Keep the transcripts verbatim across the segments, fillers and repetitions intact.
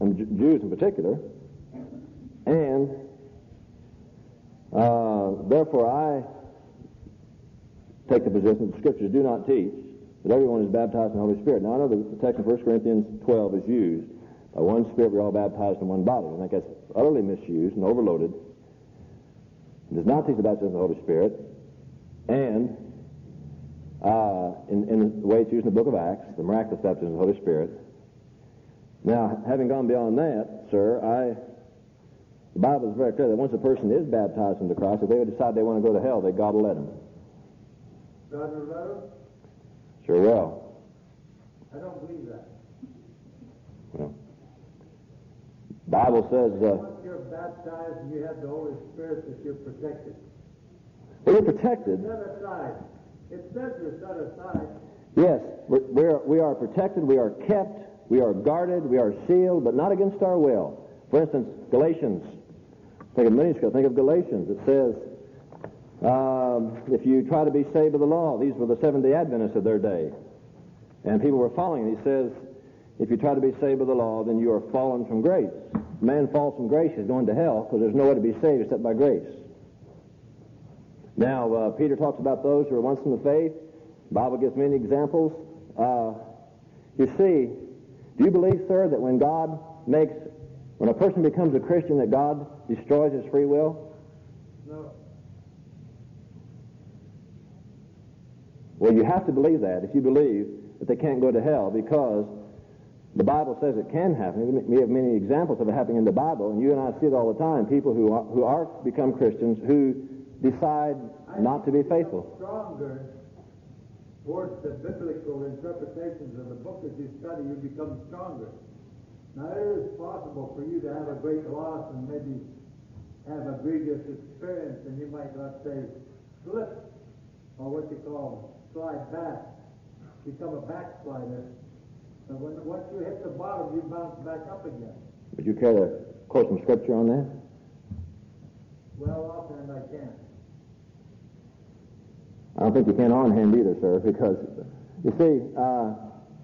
and J- Jews in particular, and uh, therefore I take the position that the Scriptures do not teach that everyone is baptized in the Holy Spirit. Now I know that the text in First Corinthians twelve is used, by one Spirit we're all baptized in one body. I think that's utterly misused and overloaded. It does not teach the baptism of the Holy Spirit, and uh, in, in the way it's used in the book of Acts, the miraculous baptism of the Holy Spirit. Now, having gone beyond that, sir, I the Bible is very clear that once a person is baptized into Christ, if they would decide they want to go to hell, that God will let them. God will let them? Sure will. I don't believe that. Well, Bible says... Uh, once you're baptized and you have the Holy Spirit, that you're protected. Well, you're protected. Set aside. It says you're set aside. Yes, we're, we're, we are protected, we are kept, we are guarded, we are sealed, but not against our will. For instance, Galatians, think of manuscript, think of Galatians. It says, um, if you try to be saved of the law, these were the Seventh-day Adventists of their day, and people were following it. He says, if you try to be saved of the law, then you are fallen from grace. Man falls from grace, he's going to hell, because there's no way to be saved except by grace. Now, uh, Peter talks about those who are once in the faith. The Bible gives many examples. Uh, you see, do you believe, sir, that when God makes, when a person becomes a Christian, that God destroys his free will? No. Well, you have to believe that if you believe that they can't go to hell, because the Bible says it can happen. We have many examples of it happening in the Bible, and you and I see it all the time. People who are, who are become Christians who decide not to be faithful. Stronger towards the biblical interpretations of the book as you study, you become stronger. Now, it is possible for you to have a great loss and maybe have a grievous experience, and you might not say slip, or what you call slide back, become a backslider. But when, once you hit the bottom, you bounce back up again. Would you care to quote some scripture on that? Well, offhand I can. I don't think you can on hand either, sir, because, you see, uh,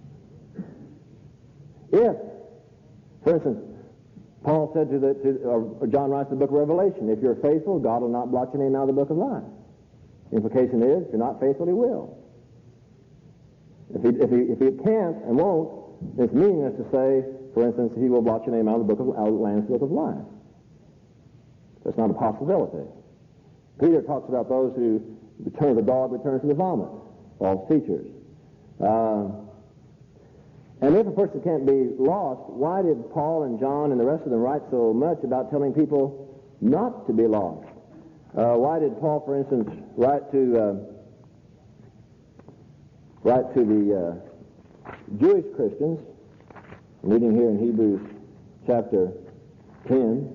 if, for instance, Paul said to the, to, or John writes in the book of Revelation, if you're faithful, God will not blot your name out of the book of life. The implication is, if you're not faithful, he will. If he, if he, if he can't and won't, it's meaningless to say, for instance, he will blot your name out of the book of, out of the Lamb's book of life. That's not a possibility. Peter talks about those who return, the dog returns to the vomit, false teachers. Uh, and if a person can't be lost, why did Paul and John and the rest of them write so much about telling people not to be lost? Uh, why did Paul, for instance, write to uh, write to the uh, Jewish Christians? I'm reading here in Hebrews chapter ten.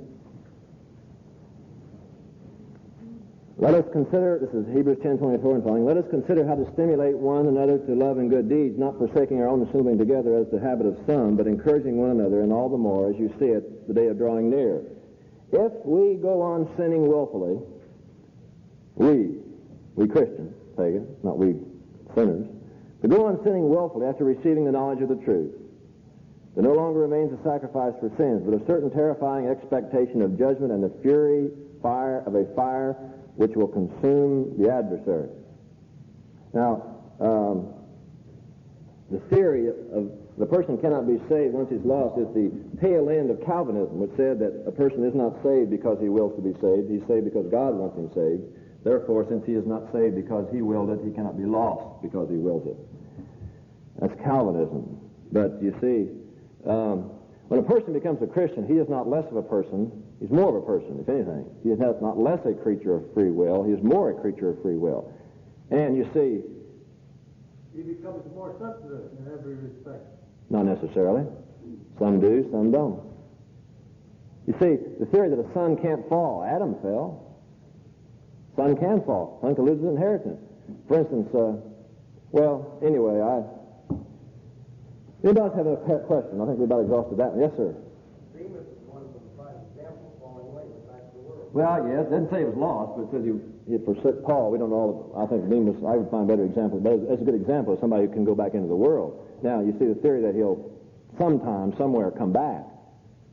Let us consider, this is Hebrews ten twenty-four and following, let us consider how to stimulate one another to love and good deeds, not forsaking our own assembling together as the habit of some, but encouraging one another, and all the more as you see it, the day of drawing near. If we go on sinning willfully, we, we Christians, pagan, not we sinners, to go on sinning willfully after receiving the knowledge of the truth, there no longer remains a sacrifice for sins, but a certain terrifying expectation of judgment and the fury fire of a fire which will consume the adversary. Now, um, the theory of the person cannot be saved once he's lost is the tail end of Calvinism, which said that a person is not saved because he wills to be saved. He's saved because God wants him saved. Therefore, since he is not saved because he willed it, he cannot be lost because he wills it. That's Calvinism. But you see, um, when a person becomes a Christian, he is not less of a person. He's more of a person, if anything. He is not less a creature of free will. He is more a creature of free will. And you see... He becomes more sensitive in every respect. Not necessarily. Some do, some don't. You see, the theory that a son can't fall. Adam fell. Son can fall. Son can lose his inheritance. For instance, uh, well, anyway, I... Anybody else have a question? I think we've about exhausted that one. Yes, sir. Well, yes, it doesn't say he was lost, but it says he, he forsook Paul. We don't know all of, I think Demas, I would find better examples, but it's, it's a good example of somebody who can go back into the world. Now, you see the theory that he'll sometime, somewhere, come back.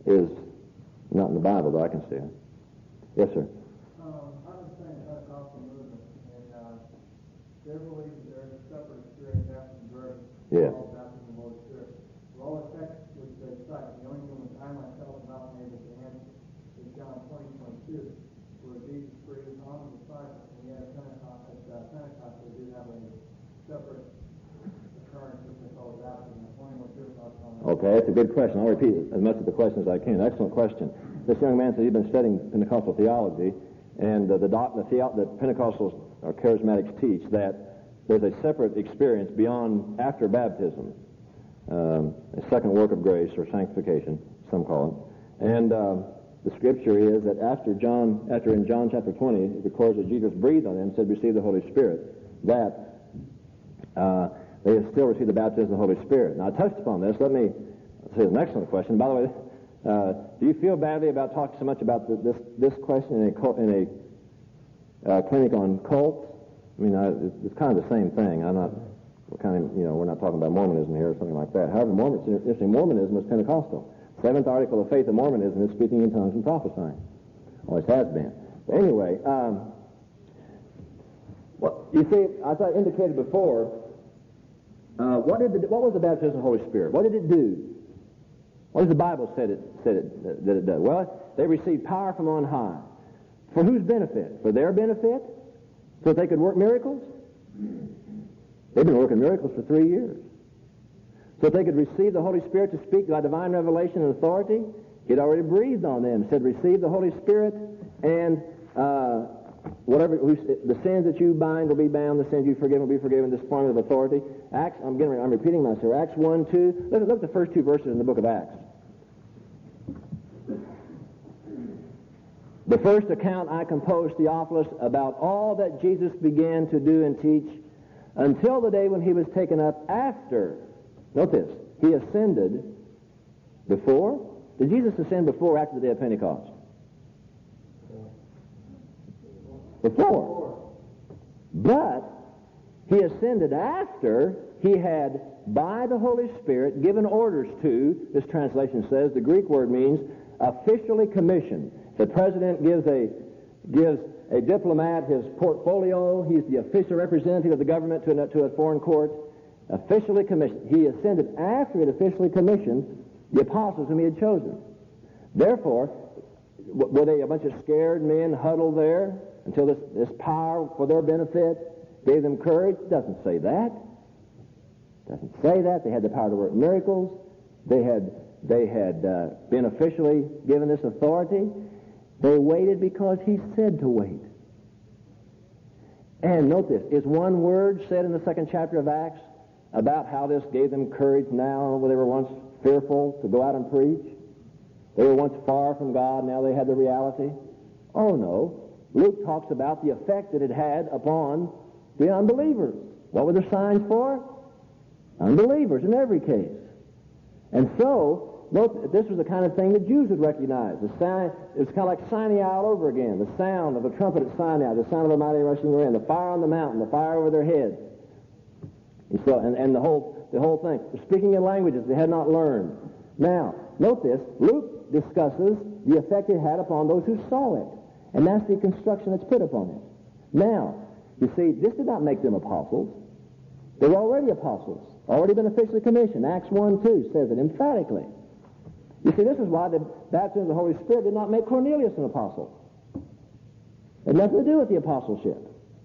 is not in the Bible that I can see. Yes, sir. Um, I understand the Pentecostal movement, and uh, they believe that there is a separate experience after conversion. Yes. Called baptism of the Holy Spirit. Well, all the texts which they cite, the only one I myself am not able to answer is John twenty, twenty-two, where Jesus breathed on the disciples, and yet at Pentecost, at uh, Pentecost they do have a separate occurrence which they call baptism. I'm wondering what your thoughts on that. Okay, that's a good question. I'll repeat as much of the question as I can. Excellent question. This young man said he'd been studying Pentecostal theology, and uh, the, doc, the, theo- the Pentecostals or charismatics teach that there's a separate experience beyond after baptism, um, a second work of grace or sanctification, some call it. And uh, the scripture is that after John, after in John chapter twenty, it records that Jesus breathed on them and said, "Receive the Holy Spirit." That uh, they have still received the baptism of the Holy Spirit. Now I touched upon this. Let me say an excellent question. By the way. Uh, do you feel badly about talking so much about the, this this question in a cult, in a uh, clinic on cults? I mean, I, it's, it's kind of the same thing. I'm not we're kind of you know we're not talking about Mormonism here or something like that. However, Mormon, interesting, Mormonism is Pentecostal. Seventh article of faith of Mormonism is speaking in tongues and prophesying. Always has been. But anyway, um, well, you see, as I indicated before, uh, what did the, what was the baptism of the Holy Spirit? What did it do? What does the Bible said it said it that it does? Well, they received power from on high. For whose benefit? For their benefit? So that they could work miracles? They've been working miracles for three years. So that they could receive the Holy Spirit to speak by divine revelation and authority? He'd already breathed on them, said, "Receive the Holy Spirit, and uh, whatever the sins that you bind will be bound, the sins you forgive will be forgiven." This form of authority. Acts. I'm getting. I'm repeating myself. Acts one, two. Look, look at the first two verses in the book of Acts. The first account I composed, Theophilus, about all that Jesus began to do and teach until the day when he was taken up after. Note this. He ascended before. Did Jesus ascend before or after the day of Pentecost? Before. But he ascended after he had, by the Holy Spirit, given orders to, this translation says, the Greek word means officially commissioned. The president gives a gives a diplomat his portfolio. He's the official representative of the government to a, to a foreign court. Officially commissioned. He ascended after he had officially commissioned the apostles whom he had chosen. Therefore, were they a bunch of scared men huddled there until this, this power for their benefit gave them courage? It doesn't say that. It doesn't say that. They had the power to work miracles. They had, they had uh, been officially given this authority. They waited because he said to wait. And note this, is one word said in the second chapter of Acts about how this gave them courage now where they were once fearful to go out and preach? They were once far from God, now they had the reality? Oh no. Luke talks about the effect that it had upon the unbelievers. What were the signs for? Unbelievers in every case. And so, note, this was the kind of thing that Jews would recognize. The sound, it was kind of like Sinai all over again. The sound of a trumpet at Sinai, the sound of a mighty rushing wind, the fire on the mountain, the fire over their heads. And so, and, and the whole the whole thing. Speaking in languages they had not learned. Now, note this. Luke discusses the effect it had upon those who saw it. And that's the construction that's put upon it. Now, you see, this did not make them apostles. They were already apostles, already been officially commissioned. Acts one two says it emphatically. You see, this is why the baptism of the Holy Spirit did not make Cornelius an apostle. It had nothing to do with the apostleship.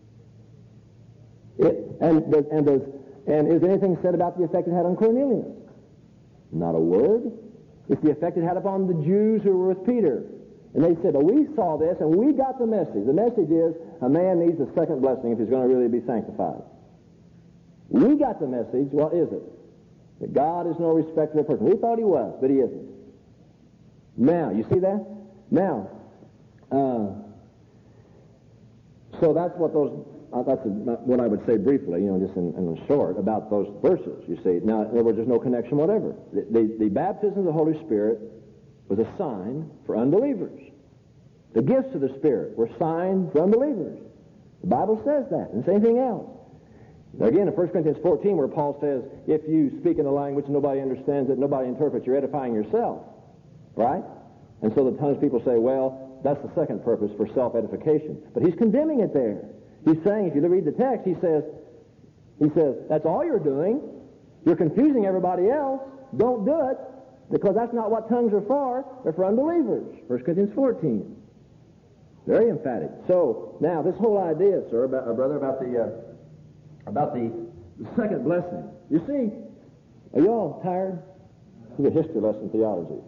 It, and, does, and, does, and is anything said about the effect it had on Cornelius? Not a word. It's the effect it had upon the Jews who were with Peter. And they said, oh, we saw this and we got the message. The message is a man needs a second blessing if he's going to really be sanctified. We got the message. What is it? That God is no respecter of person. We thought he was, but he isn't. Now, you see that? Now, uh, so that's what those, uh, that's a, what I would say briefly, you know, just in, in short, about those verses, you see. Now, in other words, there's no connection whatever. The, the, the baptism of the Holy Spirit was a sign for unbelievers. The gifts of the Spirit were signs for unbelievers. The Bible says that, and it's anything else. Now again, in First Corinthians fourteen, where Paul says, if you speak in a language and nobody understands it, nobody interprets, you're edifying yourself. Right? And so the times people say, well, that's the second purpose for self-edification. But he's condemning it there. He's saying, if you read the text, he says, he says, that's all you're doing. You're confusing everybody else. Don't do it, because that's not what tongues are for. They're for unbelievers. First Corinthians fourteen. Very emphatic. So, now, this whole idea, sir, about, uh, brother, about the, uh, about the second blessing. You see, are you all tired? It's a history lesson, theology.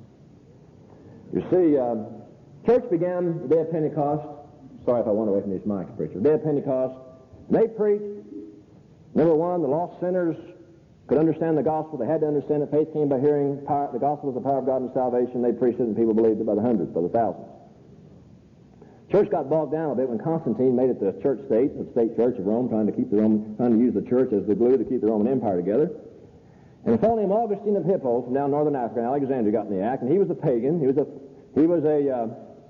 You see, um, church began the day of Pentecost. Sorry if I went away from these mics, preacher. The day of Pentecost. They preached. Number one, the lost sinners could understand the gospel. They had to understand it. Faith came by hearing. Power, the gospel is the power of God and salvation. They preached it, and people believed it by the hundreds, by the thousands. Church got bogged down a bit when Constantine made it the church state, the state church of Rome, trying to keep the Roman, trying to use the church as the glue to keep the Roman Empire together. And a fellow named Augustine of Hippo from down northern Africa, Alexandria, got in the act, and he was a pagan. He was a he was a uh,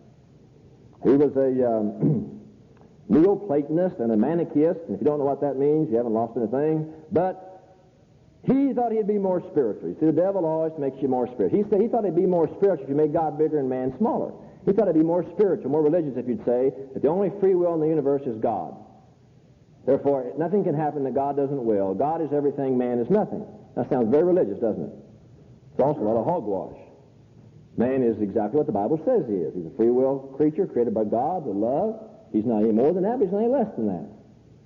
he was a um, Neoplatonist and a Manichaeist. And if you don't know what that means, you haven't lost anything. But he thought he'd be more spiritual. You see, the devil always makes you more spiritual. He said he thought he'd be more spiritual if you made God bigger and man smaller. He thought it'd be more spiritual, more religious, if you'd say, that the only free will in the universe is God. Therefore, nothing can happen that God doesn't will. God is everything, man is nothing. That sounds very religious, doesn't it? It's also a lot of hogwash. Man is exactly what the Bible says he is. He's a free will creature created by God to love. He's not any more than that, but he's not any less than that.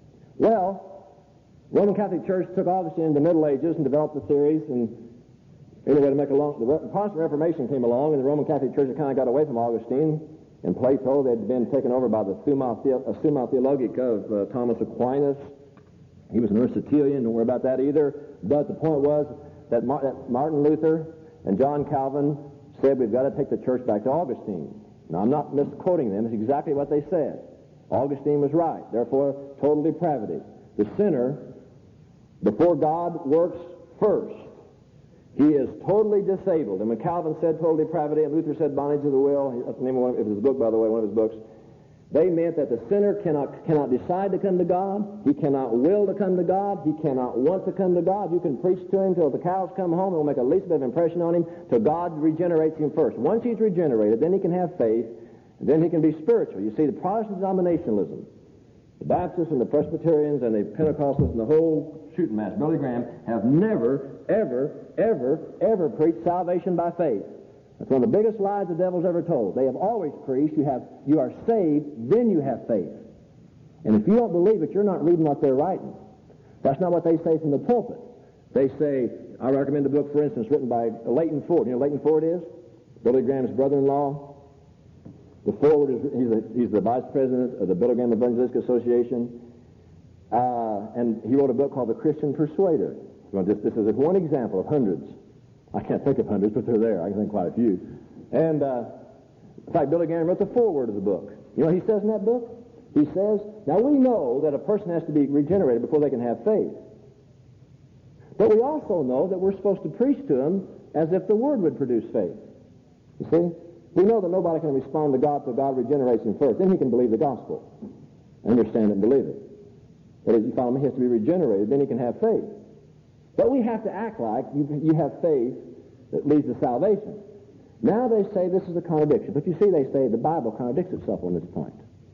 Well, Roman Catholic Church took Augustine in the Middle Ages and developed the theories, and anyway, to make a long, the Protestant Reformation came along, and the Roman Catholic Church kind of got away from Augustine and Plato. They'd been taken over by the Summa, the- Summa Theologica of uh, Thomas Aquinas. He was an Aristotelian, don't worry about that either. But the point was that, Mar- that Martin Luther and John Calvin said we've got to take the church back to Augustine. Now, I'm not misquoting them. It's exactly what they said. Augustine was right. Therefore, total depravity. The sinner, before God, works first. He is totally disabled. And when Calvin said total depravity and Luther said bondage of the will, that's the name of one of his book, by the way, one of his books, they meant that the sinner cannot cannot decide to come to God. He cannot will to come to God. He cannot want to come to God. You can preach to him till the cows come home. It will make a least bit of impression on him till God regenerates him first. Once he's regenerated, then he can have faith, and then he can be spiritual. You see, the Protestant denominationalism, the Baptists and the Presbyterians and the Pentecostals and the whole shooting match, Billy Graham, have never, ever, ever, ever preached salvation by faith. That's one of the biggest lies the devil's ever told. They have always preached you have you are saved, then you have faith. And if you don't believe it, you're not reading what they're writing. That's not what they say from the pulpit. They say, I recommend a book, for instance, written by Leighton Ford. You know who Leighton Ford is? Billy Graham's brother-in-law. The Ford is he's, a, he's the vice president of the Billy Graham Evangelistic Association. Uh, and he wrote a book called The Christian Persuader. Well, this, this is one example of hundreds. I can't think of hundreds, but they're there. I can think quite a few. And, uh, in fact, Billy Graham wrote the foreword of the book. You know what he says in that book? He says, now we know that a person has to be regenerated before they can have faith. But we also know that we're supposed to preach to them as if the Word would produce faith. You see? We know that nobody can respond to God until God regenerates him first. Then he can believe the gospel. Understand it and believe it. But as you follow me, he has to be regenerated, then he can have faith. But we have to act like you, you have faith that leads to salvation. Now they say this is a contradiction. But you see, they say the Bible contradicts itself on this point.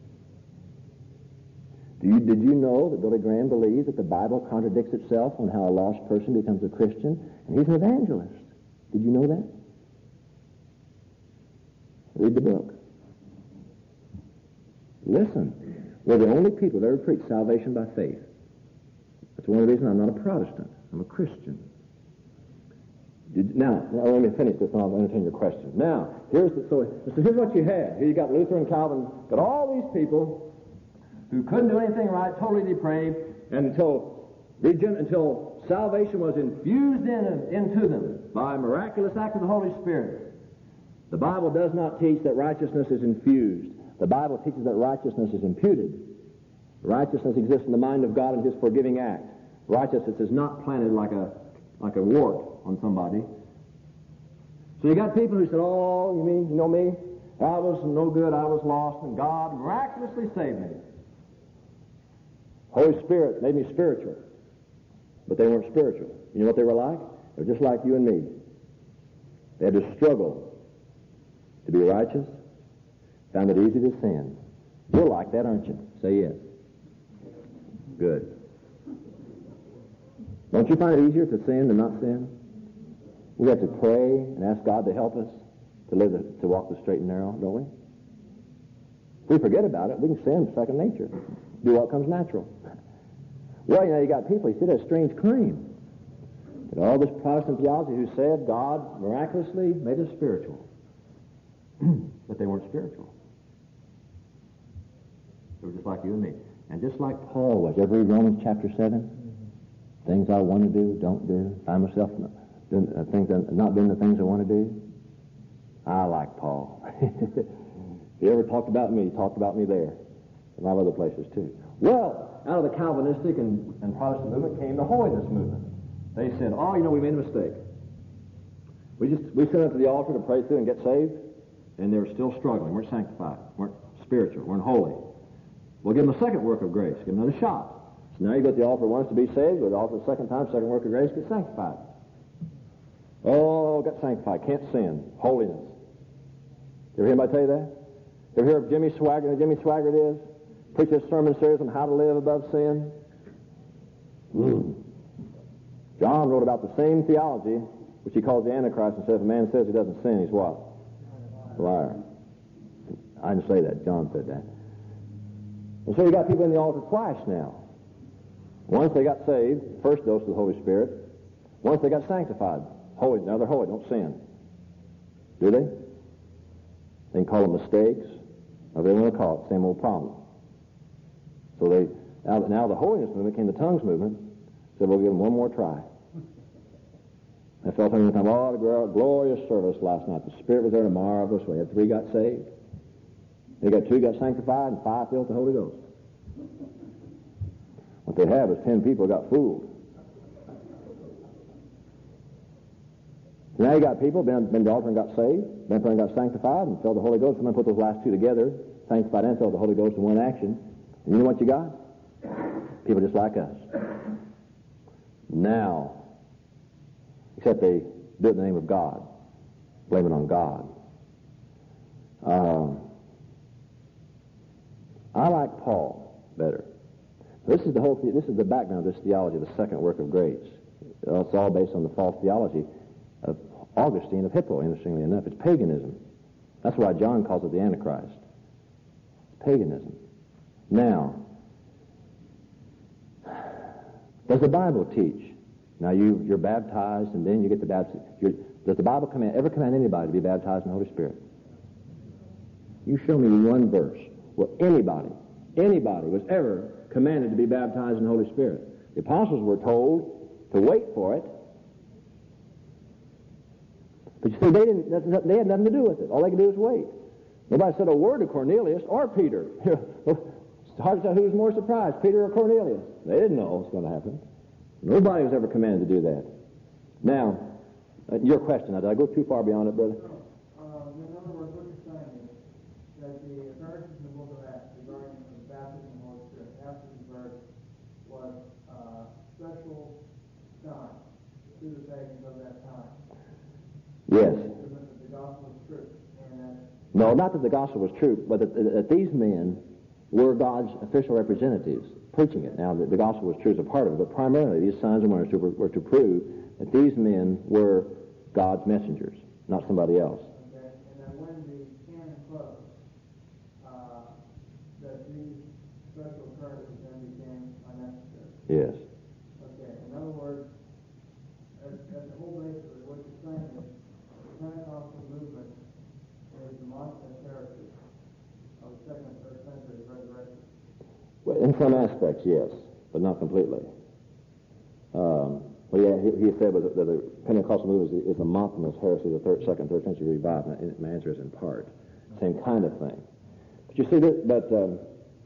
Do you, did you know that Billy Graham believes that the Bible contradicts itself on how a lost person becomes a Christian? And he's an evangelist. Did you know that? Read the book. Listen. We're the only people that ever preach salvation by faith. That's one of the reasons I'm not a Protestant. I'm a Christian. Did, now, now, let me finish this and I'll entertain your question. Now, here's the, so, so here's what you had. Here you got Luther and Calvin, got all these people who couldn't do anything right, totally depraved, and until, regen, until salvation was infused in, into them by a miraculous act of the Holy Spirit. The Bible does not teach that righteousness is infused. The Bible teaches that righteousness is imputed. Righteousness exists in the mind of God in his forgiving act. Righteousness is not planted like a like a wart on somebody. So you got people who said, oh, you mean, you know me? I was no good, I was lost, and God miraculously saved me. Holy Spirit made me spiritual. But they weren't spiritual. You know what they were like? They were just like you and me. They had to struggle to be righteous. Found it easy to sin. You're like that, aren't you? Say yes. Good. Don't you find it easier to sin than not sin? We have to pray and ask God to help us to live, the, to walk the straight and narrow, don't we? If we forget about it, we can sin second nature. Do what comes natural. Well, you know, you got people, you see that strange claim. That all this Protestant theology who said God miraculously made us spiritual. But they weren't spiritual. They were just like you and me. And just like Paul was. Ever read Romans chapter seven? Mm-hmm. Things I want to do, don't do. Find myself doing uh, things, not doing the things I want to do. I like Paul. If he ever talked about me, he talked about me there. And a lot of other places too. Well, out of the Calvinistic and, and Protestant movement came the holiness movement. They said, oh, you know, we made a mistake. We just we sent up to the altar to pray through and get saved, and they were still struggling. Weren't sanctified. Weren't spiritual. Weren't holy. We'll give them a second work of grace. Give them another shot. So now you go to the altar once to be saved, go to the altar the second time, second work of grace, get sanctified. Oh, got sanctified. Can't sin. Holiness. You ever hear anybody tell you that? You ever hear of Jimmy Swaggart? Jimmy Swaggart is? Preach a sermon series on how to live above sin. Mm. John wrote about the same theology, which he calls the Antichrist, and says if a man says he doesn't sin, he's what? A liar. I didn't say that. John said that. And so you got people in the altar twice now. Once they got saved, first dose of the Holy Spirit. Once they got sanctified. Holy. Now they're holy. Don't sin. Do they? They can call them mistakes, or they want to call it same old problem. So they now, now the holiness movement came the tongues movement. Said we'll give them one more try. I felt every time, oh, the glorious service last night. The Spirit was there in a marvelous way. Had three got saved. They got two got sanctified, and five filled with the Holy Ghost. What they have is ten people got fooled. So now you got people been been to the altar and got saved, been and got sanctified, and filled the Holy Ghost. Someone put those last two together, sanctified and filled the Holy Ghost in one action. And you know what you got? People just like us. Now, except they do it in the name of God, blame it on God. Um, I like Paul better. This is the whole. This is the background of this theology, the second work of grace. It's all based on the false theology of Augustine of Hippo. Interestingly enough, it's paganism. That's why John calls it the Antichrist. Paganism. Now, does the Bible teach? Now you you're baptized, and then you get the baptism. Does the Bible command ever command anybody to be baptized in the Holy Spirit? You show me one verse where anybody, anybody was ever commanded to be baptized in the Holy Spirit. The apostles were told to wait for it. But you see, they didn't. They had nothing to do with it. All they could do was wait. Nobody said a word to Cornelius or Peter. It's hard to tell who was more surprised, Peter or Cornelius. They didn't know what was going to happen. Nobody was ever commanded to do that. Now, uh, your question. Now, did I go too far beyond it, brother? Uh, in other words, what you're saying is that the verse in the book of Acts regarding the baptism of the Holy Spirit, after the verse was uh, special sign to the pagans of that time. Yes. That the gospel was true. And that no, not that the gospel was true, but that, that these men were God's official representatives preaching it. Now, the, the gospel was true as a part of it, but primarily these signs and wonders were, were to prove that these men were God's messengers, not somebody else. Okay, and that when the canon closed, uh, that these special occurrences then became unnecessary. Yes. Okay, in other words, at, at the whole basis of what you're saying is the Pentecostal movement is the monstrous heresy of the second and third century resurrection. Well, in some aspects, yes, but not completely. Um, what he, he said was that the Pentecostal movement is, is a Montanist heresy of the third, second, third century revival. And my answer is in part. Same kind of thing. But you see, that, but, um,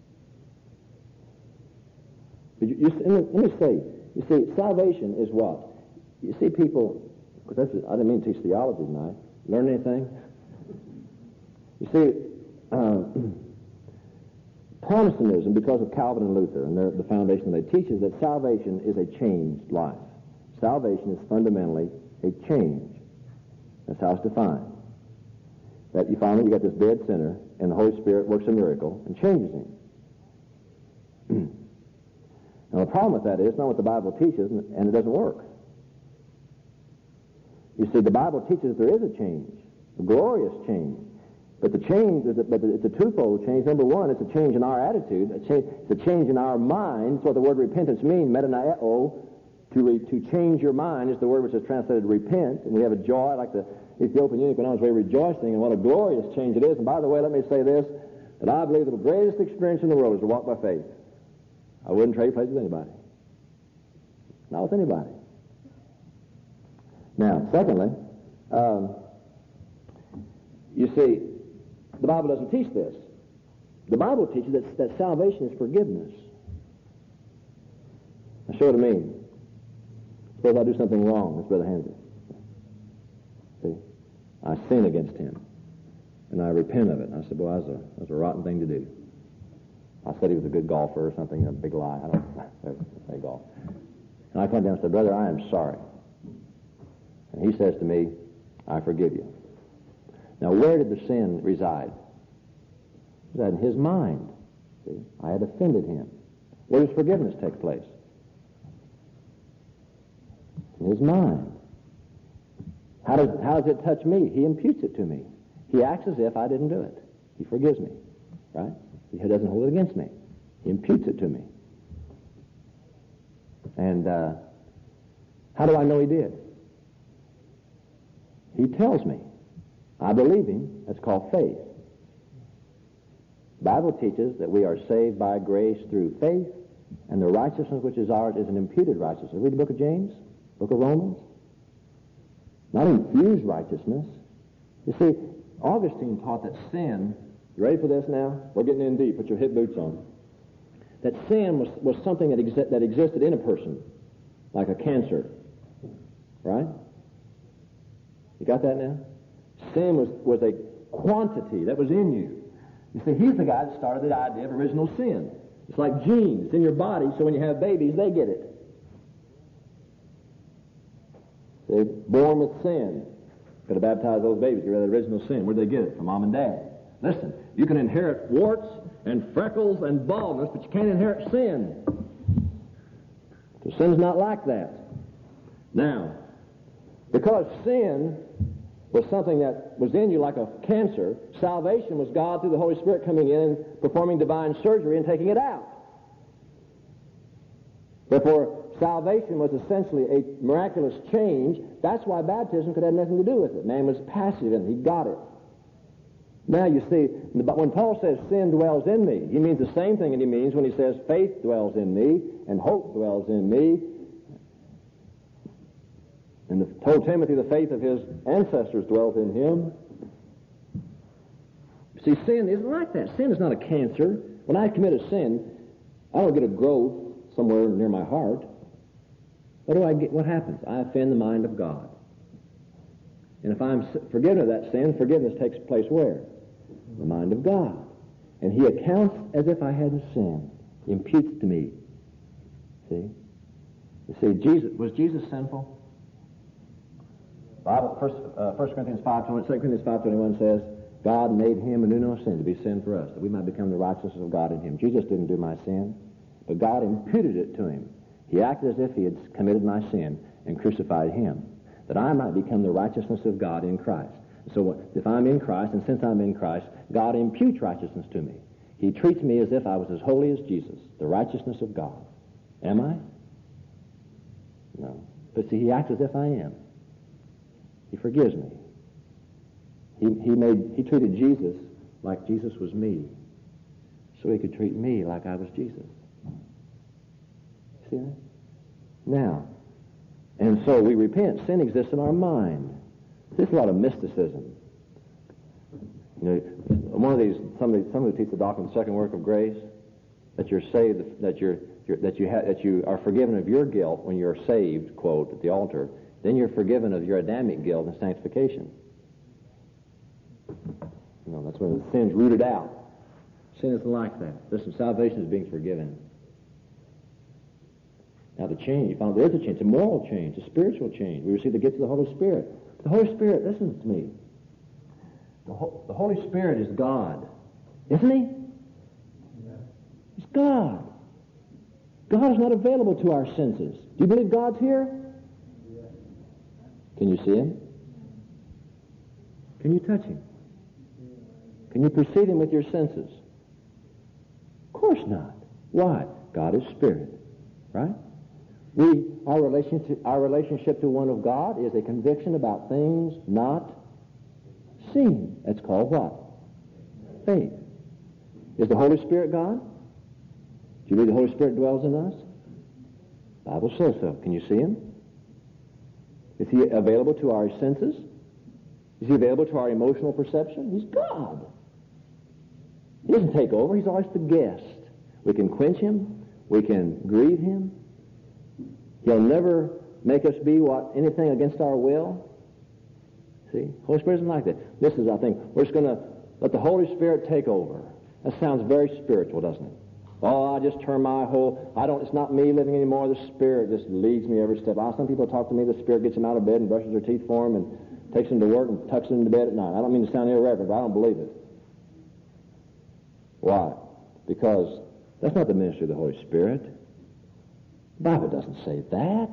but you, you, let me say, you see, salvation is what? You see people, because I didn't mean to teach theology tonight. Learn anything? You see, uh, Protestantism, because of Calvin and Luther and their, the foundation they teach, is that salvation is a changed life. Salvation is fundamentally a change. That's how it's defined. that you find that you got this dead sinner, and the Holy Spirit works a miracle and changes him. Now, the problem with that is not what the Bible teaches, and it doesn't work. You see, the Bible teaches there is a change, a glorious change. But the change, is a, but it's a twofold change. Number one, it's a change in our attitude. A change, it's a change in our mind. That's what the word repentance means, metanoeo. To, re, to change your mind is the word which is translated repent. And we have a joy, like the Ethiopian eunuch when I was very rejoicing, and what a glorious change it is. And by the way, let me say this, that I believe that the greatest experience in the world is to walk by faith. I wouldn't trade places with anybody. Not with anybody. Now, secondly, um, you see, the Bible doesn't teach this. The Bible teaches that, that salvation is forgiveness. Now, show what I mean. Suppose I do something wrong, as Brother Hanser. See? I sin against him. And I repent of it. And I said, boy, that was, a, that was a rotten thing to do. I said he was a good golfer or something, a big lie. I don't say golf. And I come down and said, brother, I am sorry. And he says to me, I forgive you. Now, where did the sin reside? It resided in his mind. See? I had offended him. Where does forgiveness take place? In his mind. How does, how does it touch me? He imputes it to me. He acts as if I didn't do it. He forgives me. Right? He doesn't hold it against me. He imputes it to me. And uh, how do I know he did? He tells me. I believe him. That's called faith. The Bible teaches that we are saved by grace through faith, and the righteousness which is ours is an imputed righteousness. Read the book of James, book of Romans. Not infused righteousness. You see, Augustine taught that sin, you ready for this now? We're getting in deep. Put your hip boots on. That sin was, was something that, exi- that existed in a person, like a cancer. Right? You got that now? Sin was, was a quantity that was in you. You see, he's the guy that started the idea of original sin. It's like genes. It's in your body, so when you have babies, they get it. They're born with sin. Got to baptize those babies, get rid of the original sin. Where'd they get it? From mom and dad. Listen, you can inherit warts and freckles and baldness, but you can't inherit sin. So sin's not like that. Now, because sin was something that was in you like a cancer, salvation was God through the Holy Spirit coming in and performing divine surgery and taking it out. Therefore, salvation was essentially a miraculous change. That's why baptism could have nothing to do with it. Man was passive and he got it. Now you see, when Paul says sin dwells in me, he means the same thing that he means when he says faith dwells in me and hope dwells in me. And the, told Timothy the faith of his ancestors dwelt in him. See, sin isn't like that. Sin is not a cancer. When I commit a sin, I don't get a growth somewhere near my heart. What do I get? What happens? I offend the mind of God. And if I'm forgiven of that sin, forgiveness takes place where? The mind of God. And he accounts as if I hadn't sinned. He imputes to me. See? You see, Jesus, was Jesus sinful? Bible, First, uh, First Corinthians five twenty, Second Corinthians five twenty-one says, God made him who knew no sin to be sin for us, that we might become the righteousness of God in him. Jesus didn't do my sin, but God imputed it to him. He acted as if he had committed my sin and crucified him, that I might become the righteousness of God in Christ. So if I'm in Christ, and since I'm in Christ, God imputes righteousness to me. He treats me as if I was as holy as Jesus, the righteousness of God. Am I? No. But see, he acts as if I am. He forgives me. He, he, made, he treated Jesus like Jesus was me, so he could treat me like I was Jesus. See that? Now, and so we repent. Sin exists in our mind. There's a lot of mysticism. You know, one of these, somebody, somebody teach the doctrine of the second work of grace, that you're saved, that you're, you're that you ha, that you are forgiven of your guilt when you're saved, quote, at the altar. Then you're forgiven of your Adamic guilt and sanctification. You know, that's when the sin's rooted out. Sin isn't like that. Listen, salvation is being forgiven. Now the change, you found there is a change, it's a moral change, a spiritual change. We receive the gift of the Holy Spirit. The Holy Spirit listens to me. The, Ho- the Holy Spirit is God, isn't He? Yeah. He's God. God is not available to our senses. Do you believe God's here? Yeah. Can you see Him? Can you touch Him? Can you perceive Him with your senses? Of course not. Why? God is Spirit, right? We, our relationship, our relationship to one of God is a conviction about things not seen. That's called what? Faith. Is the Holy Spirit God? Do you believe the Holy Spirit dwells in us? The Bible says so. Can you see Him? Is He available to our senses? Is He available to our emotional perception? He's God. He doesn't take over. He's always the guest. We can quench Him. We can grieve Him. He'll never make us be what anything against our will. See? Holy Spirit isn't like that. This is, I think, we're just going to let the Holy Spirit take over. That sounds very spiritual, doesn't it? Oh, I just turn my whole, I don't, it's not me living anymore. The Spirit just leads me every step. I, some people talk to me, the Spirit gets them out of bed and brushes their teeth for them and takes them to work and tucks them into bed at night. I don't mean to sound irreverent, but I don't believe it. Why? Because that's not the ministry of the Holy Spirit. The Bible doesn't say that.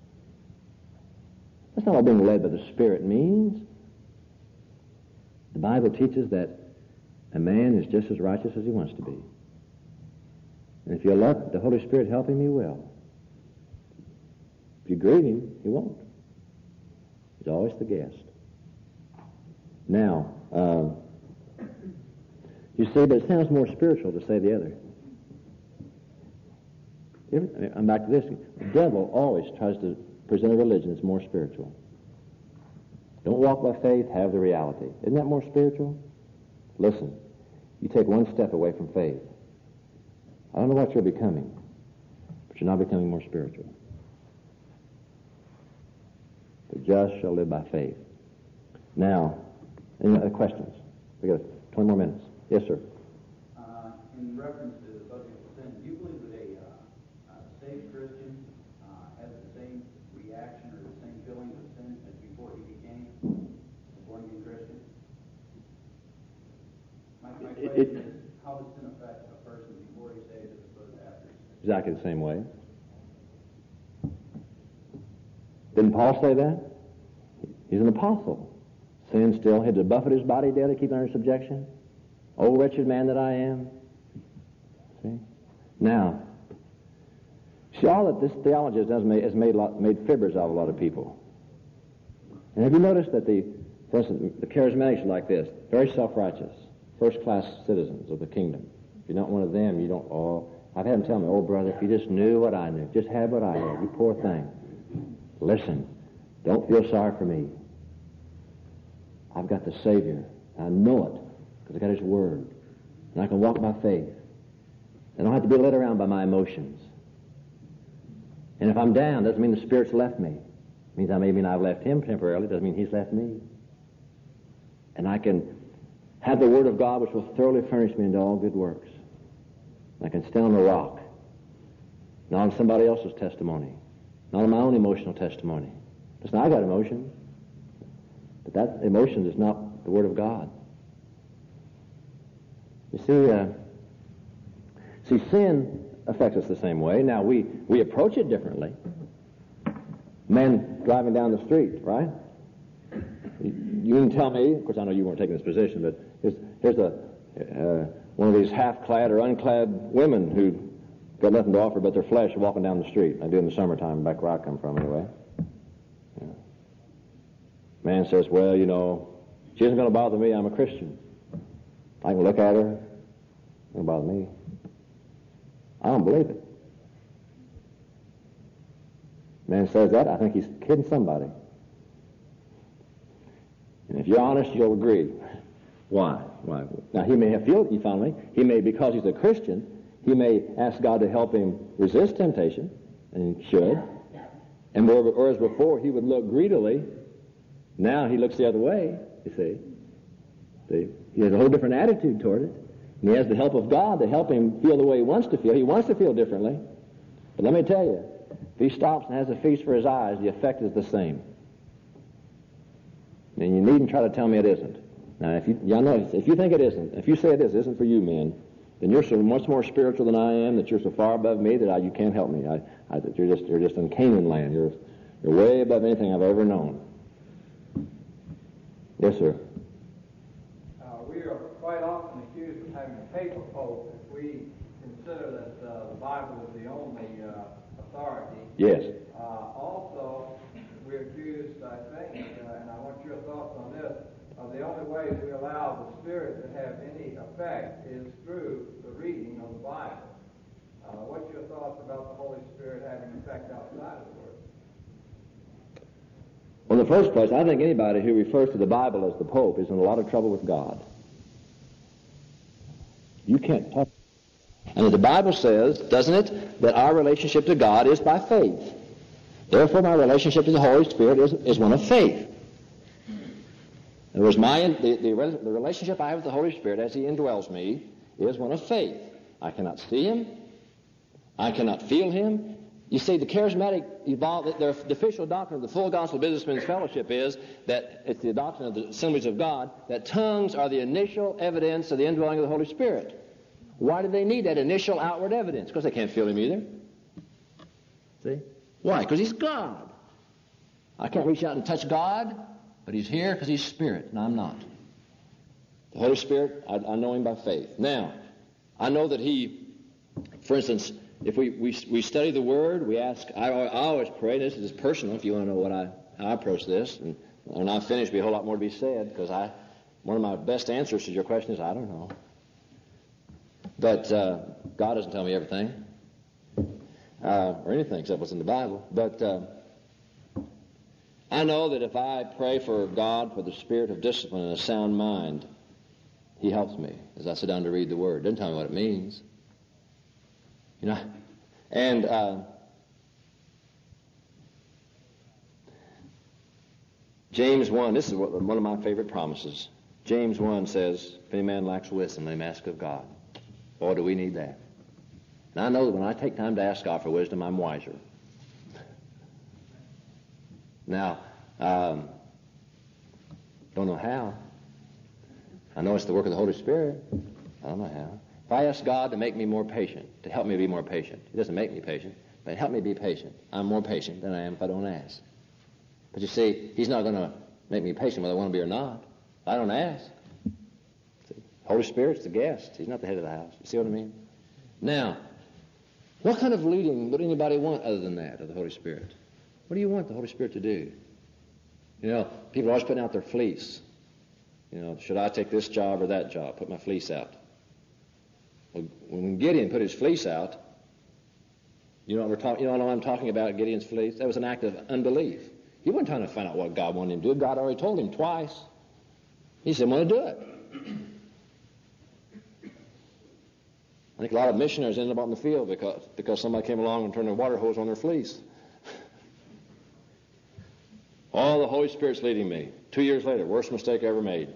That's not what being led by the Spirit means. The Bible teaches that a man is just as righteous as he wants to be. And if you let the Holy Spirit help him, He will. If you grieve Him, He won't. He's always the guest. Now, uh, you see, but it sounds more spiritual to say the other. I'm back to this. The devil always tries to present a religion that's more spiritual. Don't walk by faith, have the reality. Isn't that more spiritual? Listen, you take one step away from faith. I don't know what you're becoming, but you're not becoming more spiritual. The just shall live by faith. Now, any other questions? We got twenty more minutes. Yes, sir. Uh, in reference to the subject of sin, do you believe that a, uh, a saved Christian uh, has the same reaction or the same feeling of sin as before he became a born-again Christian? My, my It- question it- is, how does sin affect a person before he's saved as opposed to after he's saved? Exactly the same way. Didn't Paul say that? He's an apostle. Sin still had to buffet his body daily, keep it under subjection. Oh, wretched man that I am. See? Now, see, all that this theology has made, has made, lot, made fibbers out of a lot of people. And have you noticed that the, for instance, the charismatics are like this, very self-righteous, first-class citizens of the kingdom. If you're not one of them, you don't, oh, I've had them tell me, oh, brother, if you just knew what I knew, just had what I had, you poor thing. Listen, don't feel sorry for me. I've got the Savior. I know it because I got His Word. And I can walk by faith. I don't have to be led around by my emotions. And if I'm down, doesn't mean the Spirit's left me. It means I maybe I've left Him temporarily. Doesn't mean He's left me. And I can have the Word of God which will thoroughly furnish me into all good works. I can stand on the rock. Not on somebody else's testimony. Not on my own emotional testimony. Listen, I got emotion. But that emotion is not the Word of God. You see, uh, see, sin affects us the same way. Now, we, we approach it differently. Man driving down the street, right? You, you can tell me, of course I know you weren't taking this position, but here's, here's a, uh, one of these half-clad or unclad women who got nothing to offer but their flesh walking down the street. I do in the summertime, back where I come from anyway. Yeah. Man says, well, you know, she isn't going to bother me, I'm a Christian. I can look at her, it won't bother me. I don't believe it. Man says that, I think he's kidding somebody. And if you're honest, you'll agree. Why? Why? Now, he may have feel you finally. He may, because he's a Christian, he may ask God to help him resist temptation, and he should. And whereas before he would look greedily, now he looks the other way, you see. see. He has a whole different attitude toward it. And he has the help of God to help him feel the way he wants to feel. He wants to feel differently. But let me tell you, if he stops and has a feast for his eyes, the effect is the same. And you needn't try to tell me it isn't. Now, if you, y'all know, if you think it isn't, if you say it is, isn't for you, men, then you're so much more spiritual than I am, that you're so far above me that I, you can't help me. I, I, that you're just, you're just in Canaan land. You're, you're way above anything I've ever known. Yes, sir. Uh, we are quite often accused of having a paper pope if we consider that uh, the Bible is the only uh, authority. Yes. Uh, also, we're accused, I think, uh, and I want your thoughts on this, of the only way we allow the Spirit to have any effect is through the reading of the Bible. Uh, what's your thoughts about the Holy Spirit having effect outside of the Word? Well, in the first place, I think anybody who refers to the Bible as the Pope is in a lot of trouble with God. You can't talk. And the Bible says, doesn't it, that our relationship to God is by faith. Therefore, my relationship to the Holy Spirit is, is one of faith. In other words, my, the, the, the relationship I have with the Holy Spirit as He indwells me is one of faith. I cannot see Him. I cannot feel Him. You see, the charismatic, evolved, the, the official doctrine of the Full Gospel Businessmen's Fellowship is that it's the doctrine of the Assemblies of God that tongues are the initial evidence of the indwelling of the Holy Spirit. Why do they need that initial outward evidence? Because they can't feel Him either. See? Why? Because He's God. I can't reach out and touch God, but He's here because He's Spirit, and I'm not. The Holy Spirit, I, I know Him by faith. Now, I know that He, for instance, if we, we, we study the Word, we ask, I, I always pray, this is personal if you want to know what I, how I approach this, and when I finish, there'll be a whole lot more to be said, because I, one of my best answers to your question is, I don't know. But uh, God doesn't tell me everything, uh, or anything except what's in the Bible. But uh, I know that if I pray for God, for the spirit of discipline and a sound mind, He helps me as I sit down to read the Word. Doesn't tell me what it means. You know, and uh, James one, this is what, one of my favorite promises. James one says, if any man lacks wisdom, let him ask of God. Boy, do we need that. And I know that when I take time to ask God for wisdom, I'm wiser. Now, um, don't know how. I know it's the work of the Holy Spirit. I don't know how. If I ask God to make me more patient, to help me be more patient, He doesn't make me patient, but help me be patient. I'm more patient than I am if I don't ask. But you see, He's not going to make me patient whether I want to be or not. I don't ask. See, Holy Spirit's the guest. He's not the head of the house. You see what I mean? Now, what kind of leading would anybody want other than that of the Holy Spirit? What do you want the Holy Spirit to do? You know, people are always putting out their fleece. You know, should I take this job or that job? Put my fleece out. Well, when Gideon put his fleece out, you know what we're talking. You know what I'm talking about? Gideon's fleece. That was an act of unbelief. He wasn't trying to find out what God wanted him to do. God already told him twice. He said, "I'm going to do it." I think a lot of missionaries ended up on the field because because somebody came along and turned their water hose on their fleece. All the Holy Spirit's leading me. Two years later, worst mistake I ever made.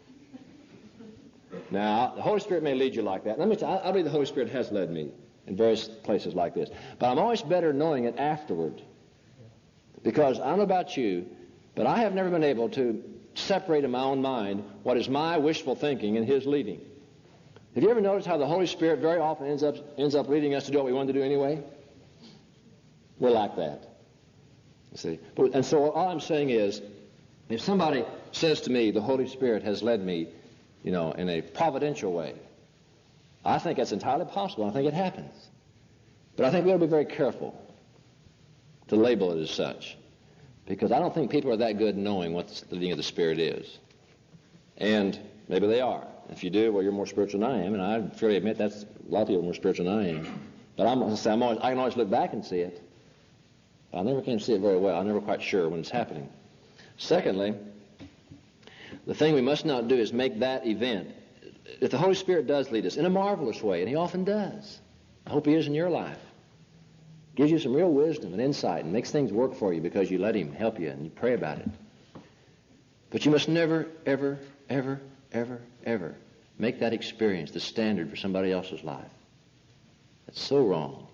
Now, the Holy Spirit may lead you like that. Let me. T- I, I believe the Holy Spirit has led me in various places like this. But I'm always better knowing it afterward. Because I don't know about you, but I have never been able to separate in my own mind what is my wishful thinking and His leading. Have you ever noticed how the Holy Spirit very often ends up ends up leading us to do what we wanted to do anyway? We're like that. You see? But, and so all I'm saying is, if somebody says to me, the Holy Spirit has led me, you know, in a providential way, I think that's entirely possible. I think it happens. But I think we ought to be very careful to label it as such, because I don't think people are that good knowing what the leading of the Spirit is. And maybe they are. If you do, well, you're more spiritual than I am, and I freely admit that's a lot of people are more spiritual than I am. But I'm, I'm always, I can always look back and see it. I never can see it very well. I'm never quite sure when it's happening. Secondly, the thing we must not do is make that event. If the Holy Spirit does lead us in a marvelous way, and He often does, I hope He is in your life, gives you some real wisdom and insight and makes things work for you because you let Him help you and you pray about it. But you must never, ever, ever, ever, ever make that experience the standard for somebody else's life. That's so wrong.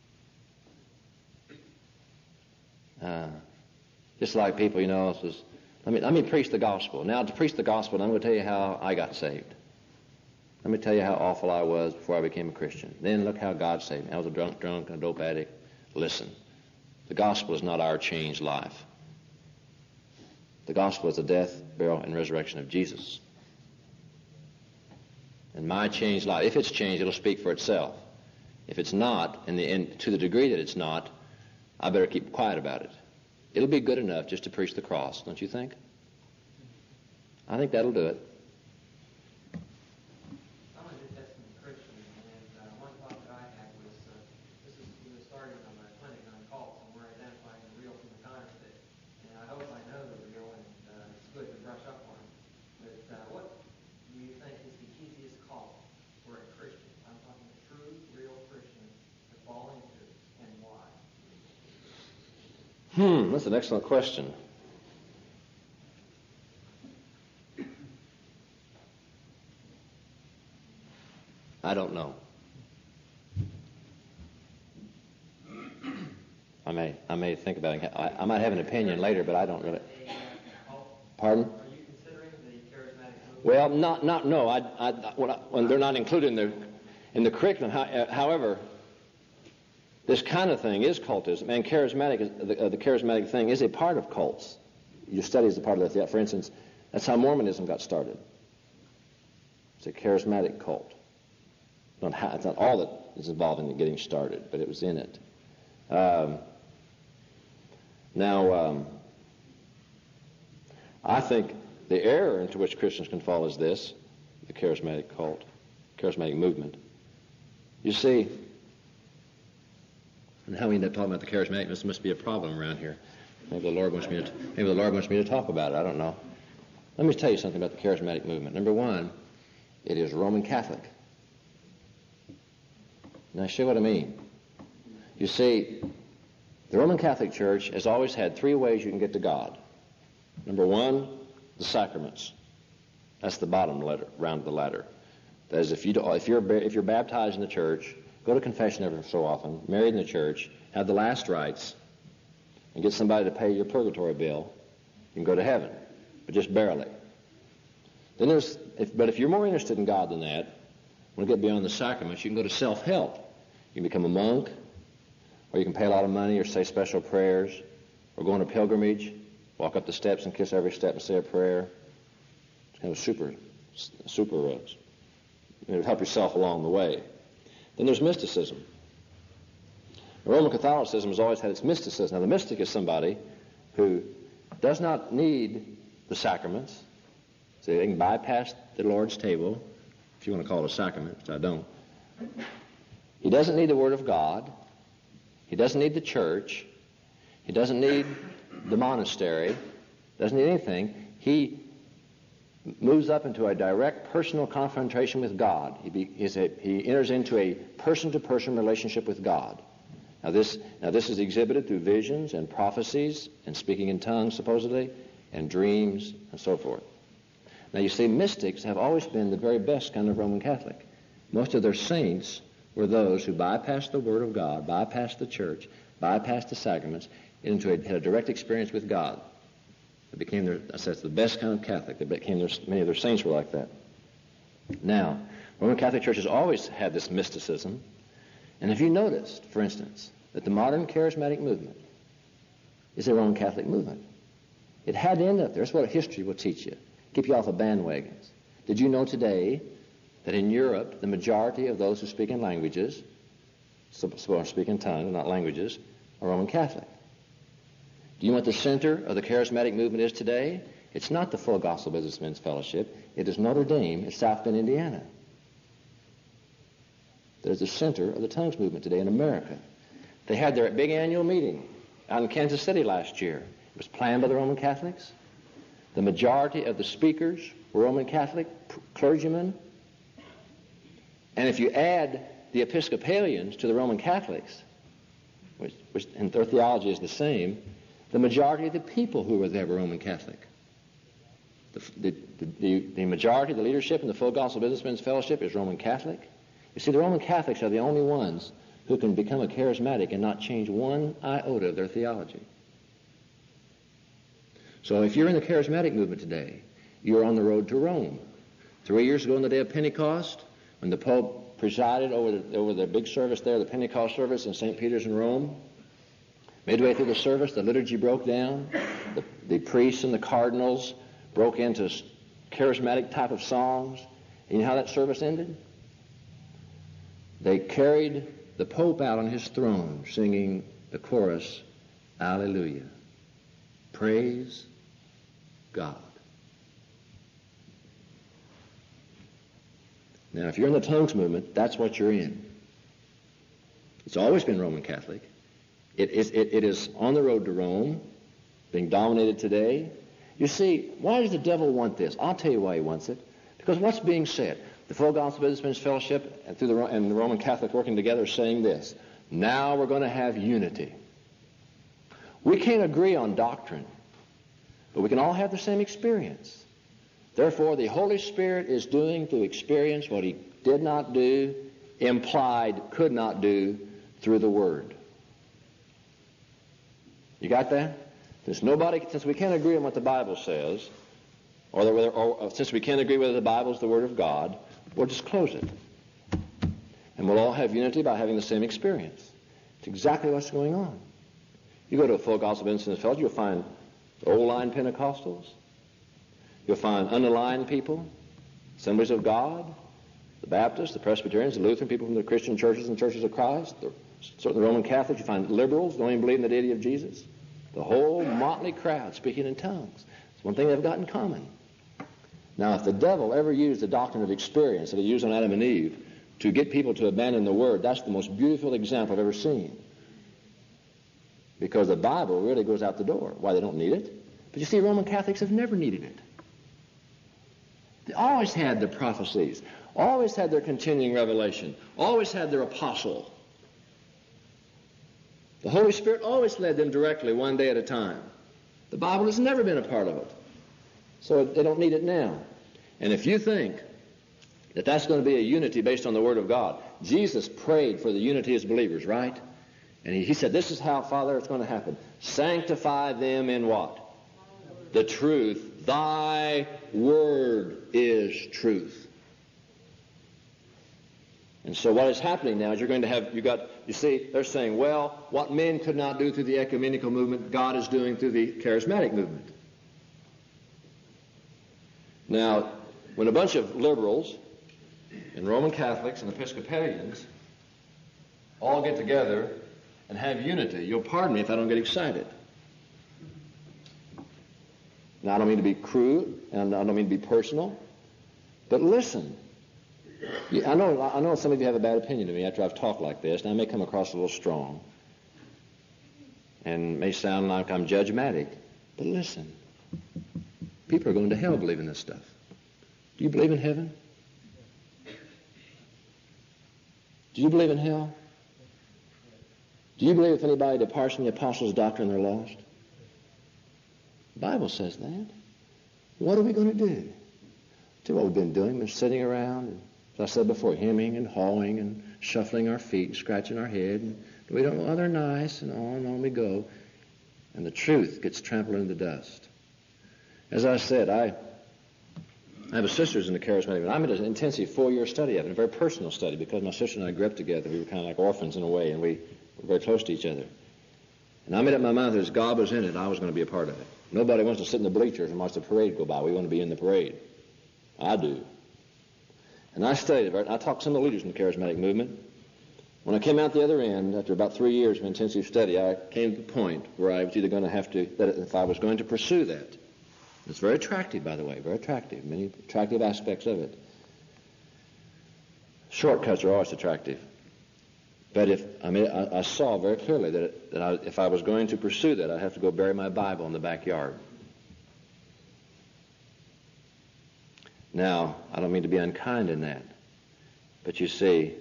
Uh, just like people, you know, says, Let me, let me preach the gospel. Now, to preach the gospel, I'm going to tell you how I got saved. Let me tell you how awful I was before I became a Christian. Then look how God saved me. I was a drunk, drunk, a dope addict. Listen, the gospel is not our changed life. The gospel is the death, burial, and resurrection of Jesus. And my changed life, if it's changed, it'll speak for itself. If it's not, and, the, and to the degree that it's not, I better keep quiet about it. It'll be good enough just to preach the cross, don't you think? I think that'll do it. I'm a New Testament Christian, and uh, one thought that I had was, uh, this is we were starting on a clinic on cults, and we're identifying the real from the counterfeit. And I hope I know the real, and uh, it's good to brush up on it. But uh, what do you think is the easiest cult for a Christian? I'm talking a true, real Christian to fall into, and why? Hmm, that's an excellent question. I don't know. I may, I may think about it. I, I might have an opinion later, but I don't really. Pardon? Are you considering the charismatic movement? Well, not, not, no. I, I, when, I, when they're not included in the, in the curriculum. How, uh, however, this kind of thing is cultism, and charismatic, is, the, uh, the charismatic thing is a part of cults. Your study is a part of that. For instance, that's how Mormonism got started. It's a charismatic cult. Not how, it's not all that is involved in it getting started, but it was in it. Um, now, um, I think the error into which Christians can fall is this, the charismatic cult, charismatic movement. You see, and how we end up talking about the charismatic, this must be a problem around here. Maybe the Lord wants me to, maybe the Lord wants me to talk about it, I don't know. Let me tell you something about the charismatic movement. Number one, it is Roman Catholic. Now, see what I mean? You see, the Roman Catholic Church has always had three ways you can get to God. Number one, the sacraments. That's the bottom letter, round of the ladder. That is, if, you do, if, you're, if you're baptized in the church, go to confession every so often, married in the church, have the last rites, and get somebody to pay your purgatory bill, you can go to heaven, but just barely. Then there's, if, but if you're more interested in God than that, when you get beyond the sacraments, you can go to self-help. You can become a monk, or you can pay a lot of money, or say special prayers, or go on a pilgrimage, walk up the steps and kiss every step and say a prayer. It's kind of super, super, uh, you know, help yourself along the way. Then there's mysticism. Roman Catholicism has always had its mysticism. Now, the mystic is somebody who does not need the sacraments, so they can bypass the Lord's table, if you want to call it a sacrament, which I don't. He doesn't need the Word of God. He doesn't need the church. He doesn't need the monastery. Doesn't need anything. He moves up into a direct personal confrontation with God. He, be, he's a, he enters into a person-to-person relationship with God. Now this, now this is exhibited through visions and prophecies and speaking in tongues, supposedly, and dreams and so forth. Now, you see, mystics have always been the very best kind of Roman Catholic. Most of their saints were those who bypassed the Word of God, bypassed the church, bypassed the sacraments, into a, had a direct experience with God. They became their, I said, the best kind of Catholic. They became their, many of their saints were like that. Now, Roman Catholic Church has always had this mysticism. And have you noticed, for instance, that the modern charismatic movement is a Roman Catholic movement? It had to end up there. That's what history will teach you. Keep you off of bandwagons. Did you know today that in Europe, the majority of those who speak in languages, so speak in tongues, not languages, are Roman Catholic? Do you know what the center of the charismatic movement is today? It's not the Full Gospel Businessmen's Fellowship. It is Notre Dame in South Bend, Indiana. There's the center of the tongues movement today in America. They had their big annual meeting out in Kansas City last year. It was planned by the Roman Catholics. The majority of the speakers were Roman Catholic clergymen. And if you add the Episcopalians to the Roman Catholics, which, which and their theology is the same, the majority of the people who were there were Roman Catholic. The, the, the, the majority of the leadership in the Full Gospel Businessmen's Fellowship is Roman Catholic. You see, the Roman Catholics are the only ones who can become a charismatic and not change one iota of their theology. So if you're in the charismatic movement today, you're on the road to Rome. Three years ago on the day of Pentecost, when the Pope presided over the, over the big service there, the Pentecost service in Saint Peter's in Rome, midway through the service, the liturgy broke down. The, the priests and the cardinals broke into charismatic type of songs. And you know how that service ended? They carried the Pope out on his throne singing the chorus, Alleluia. Praise God. Now, if you're in the tongues movement, that's what you're in. It's always been Roman Catholic. It is, it, it is on the road to Rome, being dominated today. You see, why does the devil want this? I'll tell you why he wants it. Because what's being said? The Full Gospel Businessmen's Fellowship and, through the, and the Roman Catholic working together are saying this. Now we're going to have unity. We can't agree on doctrine, but we can all have the same experience. Therefore, the Holy Spirit is doing through experience what he did not do, implied could not do through the Word. You got that? Since nobody, since we can't agree on what the Bible says, or, the, or, or since we can't agree whether the Bible is the Word of God, we'll just close it. And we'll all have unity by having the same experience. It's exactly what's going on. You go to a Full Gospel Businessmen's Fellowship, you'll find old-line Pentecostals. You'll find unaligned people, Assemblies of God, the Baptists, the Presbyterians, the Lutheran, people from the Christian churches and churches of Christ, the, certainly the Roman Catholics. You find liberals, don't even believe in the deity of Jesus. The whole motley crowd speaking in tongues. It's one thing they've got in common. Now, if the devil ever used the doctrine of experience that he used on Adam and Eve to get people to abandon the Word, that's the most beautiful example I've ever seen. Because the Bible really goes out the door. Why, they don't need it. But you see, Roman Catholics have never needed it. They always had their prophecies, always had their continuing revelation, always had their apostle. The Holy Spirit always led them directly one day at a time. The Bible has never been a part of it. So they don't need it now. And if you think that that's going to be a unity based on the Word of God, Jesus prayed for the unity as believers, right? And he, he said, this is how, Father, it's going to happen. Sanctify them in what? The truth. Thy Word is truth. And so what is happening now is you're going to have, you got, you see, they're saying, well, what men could not do through the ecumenical movement, God is doing through the charismatic movement. Now, when a bunch of liberals and Roman Catholics and Episcopalians all get together and have unity, you'll pardon me if I don't get excited. Now, I don't mean to be crude, and I don't mean to be personal, but listen. I know, I know some of you have a bad opinion of me after I've talked like this, and I may come across a little strong, and may sound like I'm judgmatic, but listen. People are going to hell believing this stuff. Do you believe in heaven? Do you believe in hell? Do you believe if anybody departs from the apostles' doctrine, they're lost? The Bible says that. What are we going to do? Do what we've been doing. We're sitting around, and, as I said before, hemming and hawing and shuffling our feet and scratching our head. And we don't know, oh, they're nice, and on and on we go. And the truth gets trampled into the dust. As I said, I, I have a sister's in the charismatic. I'm in an intensive four-year study of it, a very personal study, because my sister and I grew up together. We were kind of like orphans in a way, and we were very close to each other. And I made up my mind that as God was in it, I was going to be a part of it. Nobody wants to sit in the bleachers and watch the parade go by. We want to be in the parade. I do. And I studied it. I talked to some of the leaders in the charismatic movement. When I came out the other end, after about three years of intensive study, I came to the point where I was either going to have to, that if I was going to pursue that. It's very attractive, by the way, very attractive, many attractive aspects of it. Shortcuts are always attractive. But if I mean, I, I saw very clearly that, that I, if I was going to pursue that, I'd have to go bury my Bible in the backyard. Now, I don't mean to be unkind in that, but you see,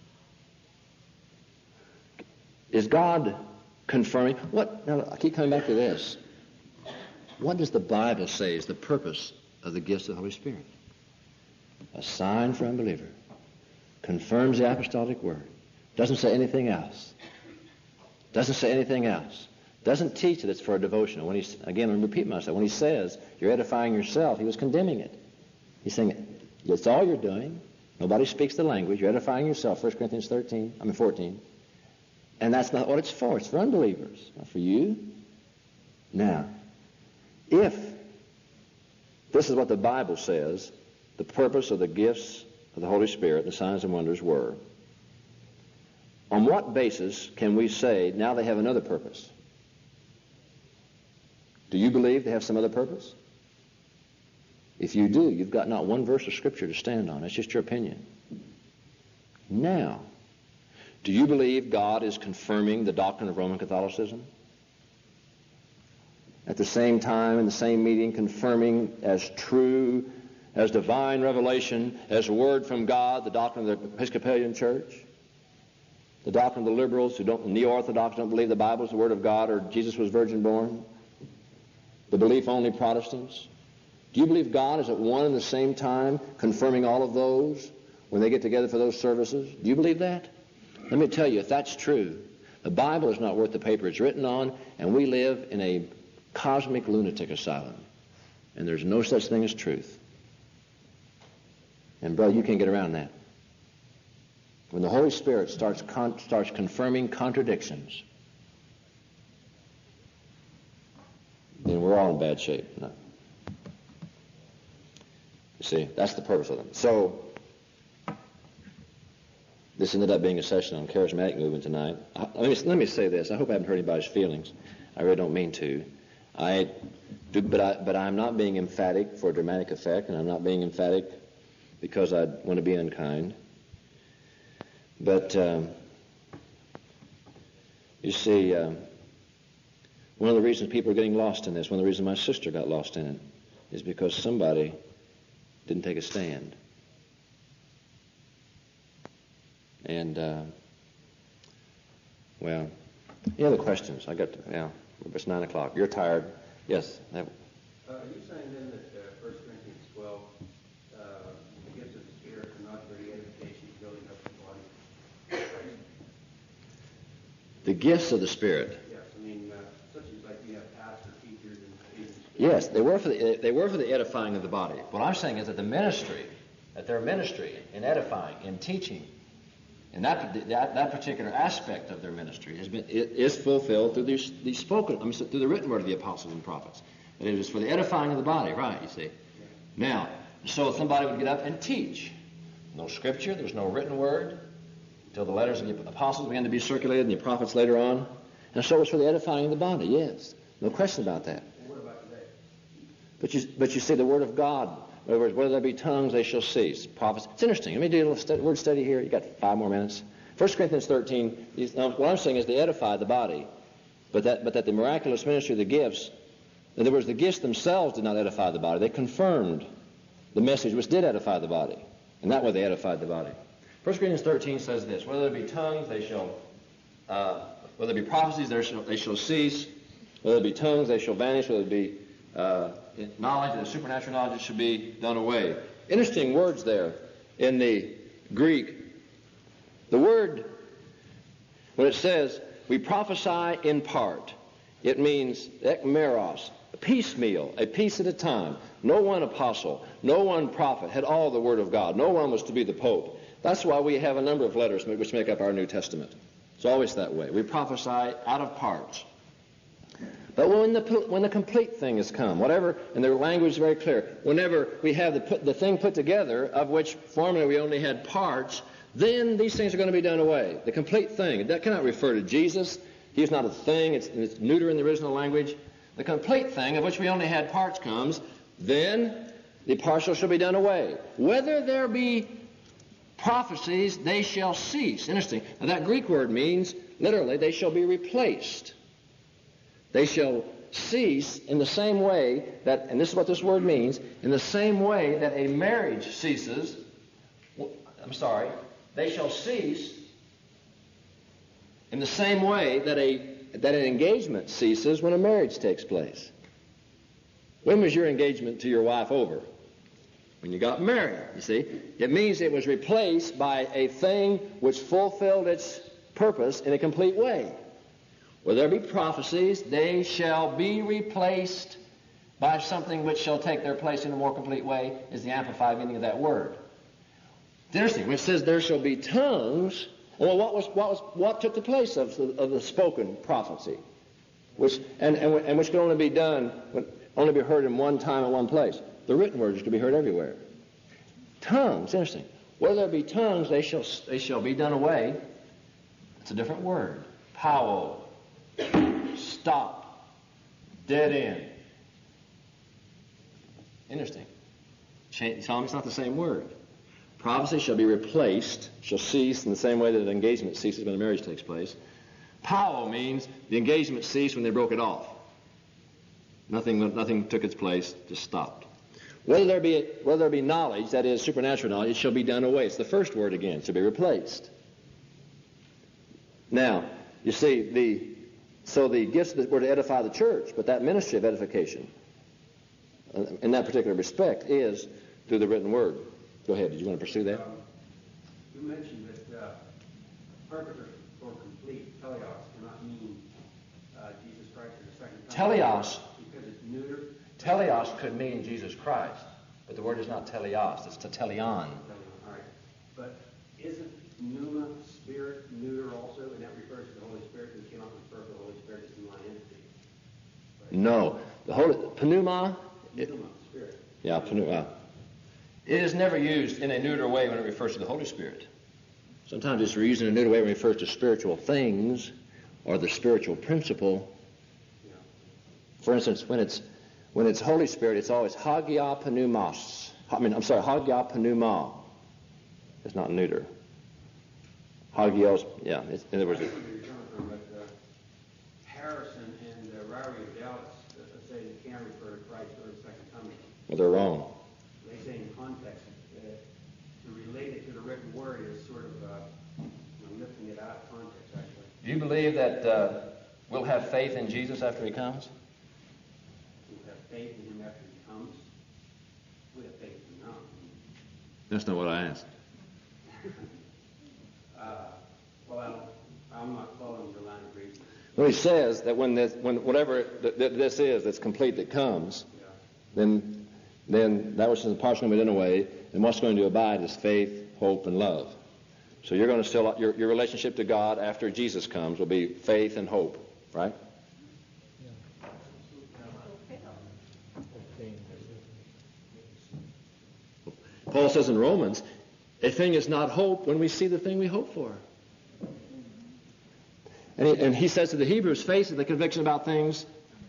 is God confirming? What? Now, I keep coming back to this. What does the Bible say is the purpose of the gifts of the Holy Spirit? A sign for unbeliever. Confirms the apostolic word. Doesn't say anything else. Doesn't say anything else. Doesn't teach that it's for a devotional. When he, again, let me repeat myself. When he says you're edifying yourself, he was condemning it. He's saying it's all you're doing. Nobody speaks the language. You're edifying yourself. First Corinthians thirteen, I mean fourteen. And that's not what it's for. It's for unbelievers, not for you. Now, if this is what the Bible says, the purpose of the gifts of the Holy Spirit, the signs and wonders were, on what basis can we say now they have another purpose? Do you believe they have some other purpose? If you do, you've got not one verse of Scripture to stand on. It's just your opinion. Now, do you believe God is confirming the doctrine of Roman Catholicism? At the same time, in the same meeting, confirming as true, as divine revelation, as a word from God, the doctrine of the Episcopalian Church? The doctrine of the liberals who don't, neo-Orthodox, don't believe the Bible is the Word of God or Jesus was virgin born? The belief-only Protestants? Do you believe God is at one and the same time confirming all of those when they get together for those services? Do you believe that? Let me tell you, if that's true, the Bible is not worth the paper it's written on, and we live in a cosmic lunatic asylum. And there's no such thing as truth. And brother, you can't get around that. When the Holy Spirit starts con- starts confirming contradictions, then we're all in bad shape. No. You see, that's the purpose of them. So, this ended up being a session on charismatic movement tonight. I, let, me, let me say this. I hope I haven't hurt anybody's feelings. I really don't mean to. I do, but, I, but I'm not being emphatic for dramatic effect, and I'm not being emphatic because I want to be unkind. But, um, you see, uh, one of the reasons people are getting lost in this, one of the reasons my sister got lost in it, is because somebody didn't take a stand. And, uh, well, any other questions? I got to, yeah, it's nine o'clock. You're tired. Yes. That, uh, are you saying then that uh, First Corinthians twelve, uh, the gifts of the Spirit are not for the edification, building up the body? The gifts of the Spirit. Yes, I mean, uh, such as like you have pastors, teachers, and students. Yes, they were for the they were for the edifying of the body. What I'm saying is that the ministry, that their ministry in edifying, in teaching, and that, that that particular aspect of their ministry has been it is fulfilled through these these spoken, I mean, through the written word of the apostles and prophets. That it is for the edifying of the body, right? You see. Now, so somebody would get up and teach. No scripture. There's no written word until the letters of the apostles began to be circulated and the prophets later on. And so it's for the edifying of the body. Yes, no question about that. Well, what about today? But you but you see the word of God. In other words, whether there be tongues, they shall cease. Prophets. It's interesting. Let me do a little study, word study here. You got five more minutes. First Corinthians thirteen. Now, what I'm saying is they edify the body, but that but that the miraculous ministry of the gifts, in other words, the gifts themselves did not edify the body. They confirmed the message which did edify the body, and that way they edified the body. First Corinthians thirteen says this: whether there be tongues, they shall. Uh, whether there be prophecies, they shall, they shall cease. Whether there be tongues, they shall vanish. Whether there be uh, knowledge, the supernatural knowledge should be done away. Interesting words there in the Greek. The word, when it says, we prophesy in part, it means ekmeros, a piecemeal, a piece at a time. No one apostle, no one prophet had all the word of God. No one was to be the Pope. That's why we have a number of letters which make up our New Testament. It's always that way. We prophesy out of parts. But when the when the complete thing has come, whatever, and the language is very clear, whenever we have the, the thing put together, of which formerly we only had parts, then these things are going to be done away. The complete thing. That cannot refer to Jesus. He's not a thing. It's, it's neuter in the original language. The complete thing, of which we only had parts, comes, then the partial shall be done away. Whether there be prophecies, they shall cease. Interesting. Now that Greek word means, literally, they shall be replaced. They shall cease in the same way that, and this is what this word means, in the same way that a marriage ceases, I'm sorry, they shall cease in the same way that a that an engagement ceases when a marriage takes place. When was your engagement to your wife over? When you got married, you see. It means it was replaced by a thing which fulfilled its purpose in a complete way. Where there be prophecies, they shall be replaced by something which shall take their place in a more complete way, is the amplified meaning of that word. It's interesting. When it says there shall be tongues, well, what was what was what took the place of the, of the spoken prophecy, which and, and and which could only be done, only be heard in one time and one place. The written words could be heard everywhere. Tongues, interesting. Whether there be tongues, they shall they shall be done away. It's a different word. Powell, stop, dead end. Interesting. Tell me it's not the same word. Prophecy shall be replaced, shall cease in the same way that an engagement ceases when a marriage takes place. Powell means the engagement ceased when they broke it off. Nothing, nothing took its place, just stopped. Whether there be whether there be knowledge, that is supernatural knowledge, it shall be done away. It's the first word again, shall be replaced. Now, you see, the so the gifts that were to edify the church, but that ministry of edification, in that particular respect, is through the written word. Go ahead. Did you want to pursue that? Um, you mentioned that uh, perfect or complete teleos cannot mean uh, Jesus Christ at the second time. Teleos. Because it's neuter. Teleos could mean Jesus Christ, but the word is not teleos. It's teleon. All right. But isn't pneuma, spirit, neuter also, and that refers to the Holy Spirit? We cannot refer to the Holy Spirit as divine entity. Right? No. The Holy pneuma. Pneuma, spirit. Yeah, pneuma. It is never used in a neuter way when it refers to the Holy Spirit. Sometimes it's used in a neuter way when it refers to spiritual things or the spiritual principle. Yeah. For instance, when it's when it's Holy Spirit, it's always hagia pneumos. I mean, I'm sorry, hagia pneuma. It's not neuter. Hagios, yeah. It's, in other words, it, But uh, Harrison and uh, Ryrie of Dallas uh, say they can't refer to Christ or the second coming. well, they're wrong. They say in context uh, to relate it to the written word is sort of uh, you know, lifting it out of context, actually. Do you believe that uh, we'll have faith in Jesus after he comes? We have faith in him after he comes. We have faith in him now. That's not what I asked. Uh, well, I'm not following the line of reasoning. Well, he says that when this, when whatever th- th- this is that's complete that comes, Yeah. then then that which is partially going to be done away, and what's going to abide is faith, hope, and love. So you're going to still your your relationship to God after Jesus comes will be faith and hope, right? Paul says in Romans, a thing is not hope when we see the thing we hope for. And he, and he says to the Hebrews, faith is the conviction about things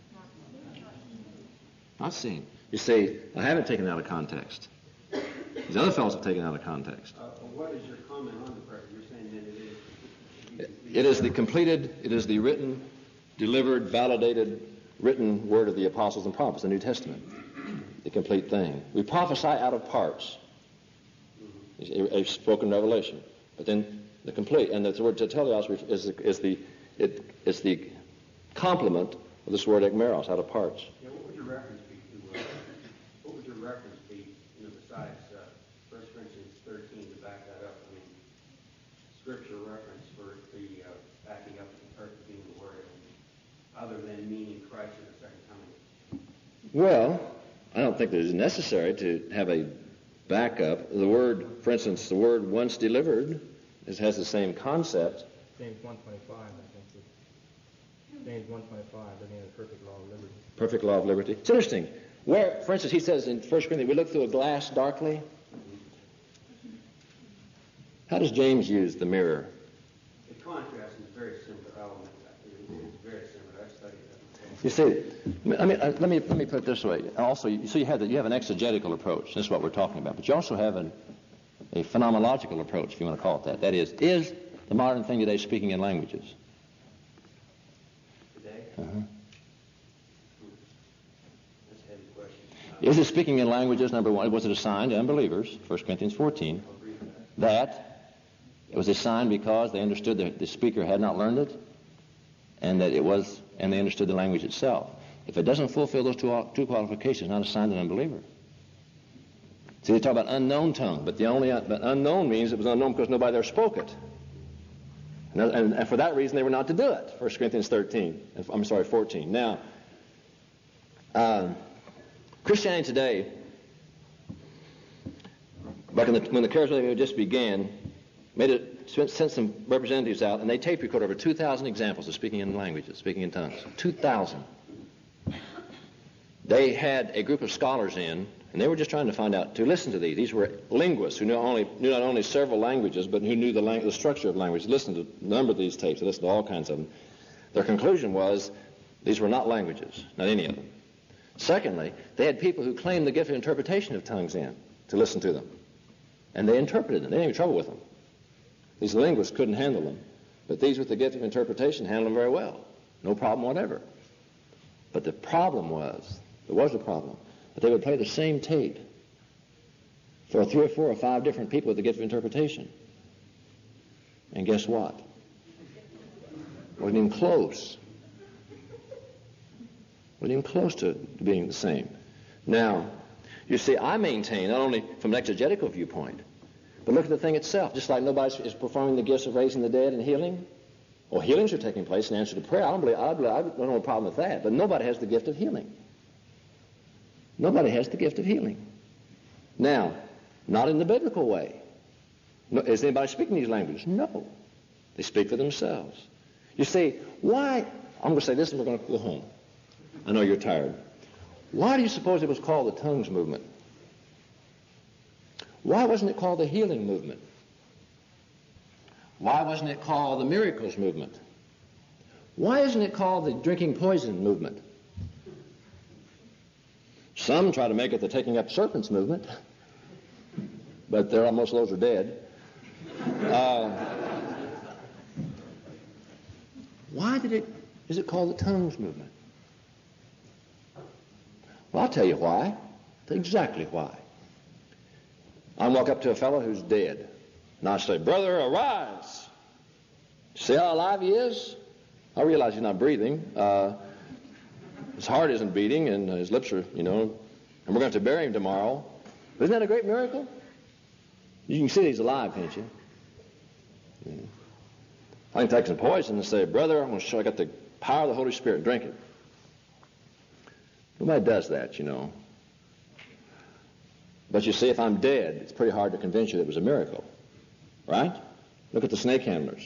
not seen. You see, I haven't taken it out of context. These other fellows have taken it out of context. Uh, what is your comment on the prayer? You're saying that it is... It is the completed, it is the written, delivered, validated, written word of the apostles and prophets, the New Testament. The complete thing. We prophesy out of parts. A, a spoken revelation. But then the complete, and the word teleos is, is the it is the complement of this word ekmeros, out of parts. Yeah, what would your reference be to, uh, what would your reference be, you know, besides uh, First Corinthians thirteen to back that up? I mean, scripture reference for the uh, backing up the earth being the word, other than meaning Christ at the second coming? Well, I don't think that it's necessary to have a backup. The word, for instance, the word once delivered is, has the same concept. James one twenty-five, I think. James one twenty-five, looking at the perfect law of liberty. Perfect law of liberty. It's interesting. Where, for instance, he says in First Corinthians, we look through a glass darkly. How does James use the mirror? The contrast is very similar element. It's very similar. I've studied that. You see, I mean, uh, let me let me put it this way. Also, you, so you have that you have an exegetical approach. This is what we're talking about. But you also have an, a phenomenological approach, if you want to call it that. That is, is the modern thing today speaking in languages? Today? Uh-huh. That's a heavy question. Uh, Is it speaking in languages? Number one, was it a sign to unbelievers? First Corinthians fourteen. I'll agree with that. That it was a sign because they understood that the speaker had not learned it, and that it was, and they understood the language itself. If it doesn't fulfill those two, two qualifications, it's not a sign to an unbeliever. See, they talk about unknown tongue, but the only but unknown means it was unknown because nobody there spoke it. And, and, and for that reason, they were not to do it. First Corinthians thirteen. I'm sorry, fourteen. Now, um, Christianity today, back in the, when the charismatic movement just began, made it, sent some representatives out, and they tape recorded over two thousand examples of speaking in languages, speaking in tongues. two thousand. They had a group of scholars in, and they were just trying to find out, to listen to these. These were linguists who knew, only, knew not only several languages, but who knew the, lang- the structure of language. Listened to a number of these tapes. They listened to all kinds of them. Their conclusion was these were not languages, not any of them. Secondly, they had people who claimed the gift of interpretation of tongues in to listen to them. And they interpreted them. They didn't have any trouble with them. These linguists couldn't handle them. But these with the gift of interpretation handled them very well. No problem whatever. But the problem was, there was a problem, that they would play the same tape for three or four or five different people with the gift of interpretation. And guess what? Wasn't even close. Wasn't even close to being the same. Now, you see, I maintain, not only from an exegetical viewpoint, but look at the thing itself. Just like nobody is performing the gifts of raising the dead and healing. Well, healings are taking place in answer to prayer. I don't believe, I, believe, I don't have a problem with that. But nobody has the gift of healing. Nobody has the gift of healing. Now, not in the biblical way. No, is anybody speaking these languages? No. They speak for themselves. You see, why, I'm going to say this and we're going to go home. I know you're tired. Why do you suppose it was called the tongues movement? Why wasn't it called the healing movement? Why wasn't it called the miracles movement? Why isn't it called the drinking poison movement? Some try to make it the taking up serpents movement, but they're, most of those are dead. Uh, why did it, is it called the tongues movement? Well, I'll tell you why. I'll tell you exactly why. I walk up to a fellow who's dead, and I say, "Brother, arise." See how alive he is? I realize he's not breathing. Uh, his heart isn't beating, and his lips are, you know, and we're going to have to bury him tomorrow. But isn't that a great miracle? You can see he's alive, can't you? Yeah. I can take some poison and say, "Brother, I'm going to show I got the power of the Holy Spirit. Drink it." Nobody does that, you know. But you see, if I'm dead, it's pretty hard to convince you that it was a miracle. Right? Look at the snake handlers.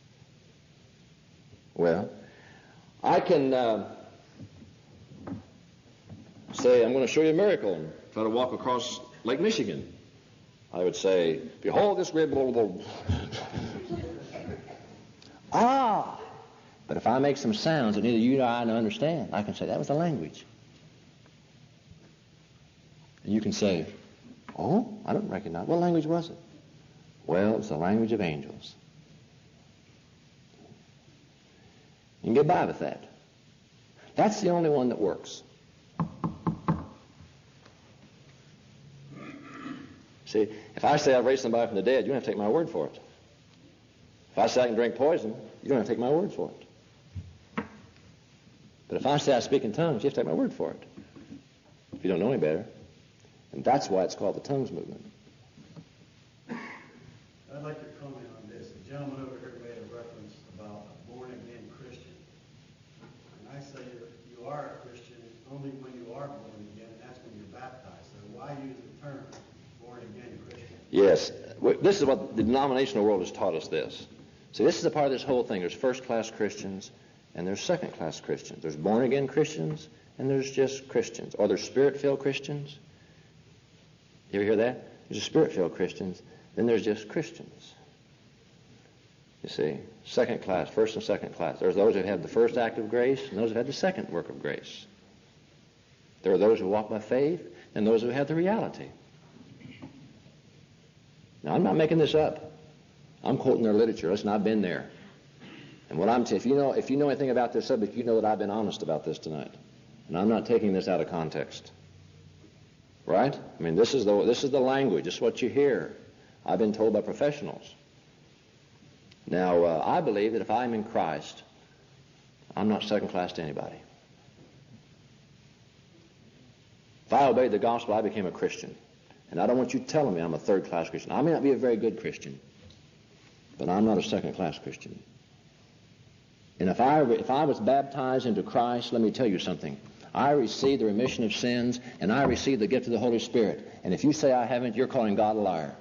Well, I can uh, say, "I'm going to show you a miracle," and try to walk across Lake Michigan. I would say, "Behold this rib." Blah, blah, blah. Ah! But if I make some sounds that neither you nor I understand, I can say, that was the language. And you can say, "Oh, I don't recognize. What language was it?" Well, it's the language of angels. You can get by with that. That's the only one that works. See, if I say I've raised somebody from the dead, you don't have to take my word for it. If I say I can drink poison, you don't have to take my word for it. But if I say I speak in tongues, you have to take my word for it. If you don't know any better. And that's why it's called the tongues movement. I'd like to comment on this. The gentleman over here made a reference about a born-again Christian. And I say you are a Christian only when you are born again, and that's when you're baptized. So why use the term born-again Christian? Yes. This is what the denominational world has taught us this. See, this is a part of this whole thing. There's first-class Christians and there's second-class Christians. There's born-again Christians and there's just Christians. Or there's spirit-filled Christians. You ever hear that? There's spirit-filled Christians. Then there's just Christians. You see, second class, first and second class. There's those who have the first act of grace and those who have the second work of grace. There are those who walk by faith and those who have the reality. Now, I'm not making this up. I'm quoting their literature. Listen, I've been there. And what I'm saying, if you know, if you know anything about this subject, you know that I've been honest about this tonight. And I'm not taking this out of context. Right? I mean, this is the this is the language. This is what you hear. I've been told by professionals. Now, uh, I believe that if I'm in Christ, I'm not second class to anybody. If I obeyed the gospel, I became a Christian. And I don't want you telling me I'm a third-class Christian. I may not be a very good Christian, but I'm not a second-class Christian. And if I, if I was baptized into Christ, let me tell you something. I received the remission of sins, and I received the gift of the Holy Spirit. And if you say I haven't, you're calling God a liar.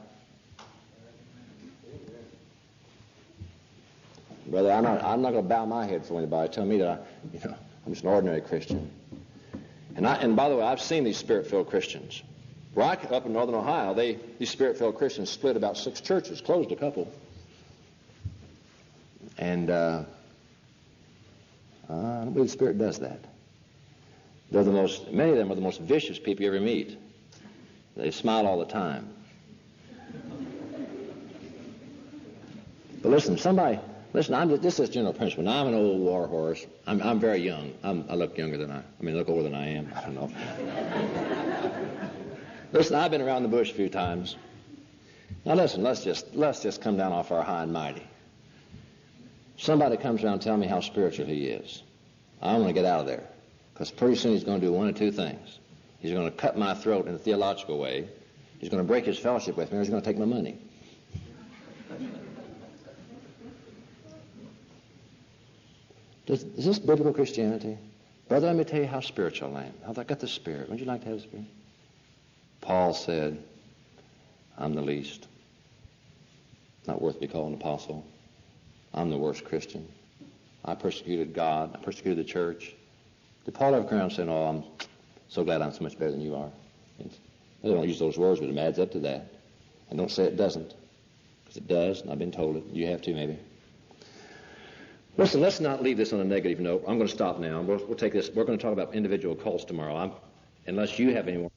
Brother, I'm not, I'm not going to bow my head for anybody. Tell me that I, you know, I'm just an ordinary Christian. And, I, and by the way, I've seen these Spirit-filled Christians. Where I, up in northern Ohio, they, these Spirit-filled Christians split about six churches, closed a couple. And uh, I don't believe the Spirit does that. They're the most, many of them are the most vicious people you ever meet. They smile all the time. But listen, somebody, listen, I'm, this is general principle. Now, I'm an old war horse. I'm, I'm very young. I'm, I look younger than I, I mean, I look older than I am. I don't know. Listen, I've been around the bush a few times. Now listen, let's just, let's just come down off our high and mighty. Somebody comes around and tells me how spiritual he is. I want to get out of there. Because pretty soon he's going to do one of two things. He's going to cut my throat in a theological way. He's going to break his fellowship with me, or he's going to take my money. Does, is this biblical Christianity? Brother, let me tell you how spiritual I am. How I got the Spirit. Would you like to have the Spirit? Paul said, I'm the least. Not worth to be called an apostle. I'm the worst Christian. I persecuted God. I persecuted the church. Did Paul ever come around saying, oh, I'm so glad I'm so much better than you are? They don't use those words, but it adds up to that. And don't say it doesn't. Because it does, and I've been told it. You have to, maybe. Listen, let's not leave this on a negative note. I'm going to stop now. We'll, we'll take this. We're going to talk about individual cults tomorrow. I'm, unless you have any more.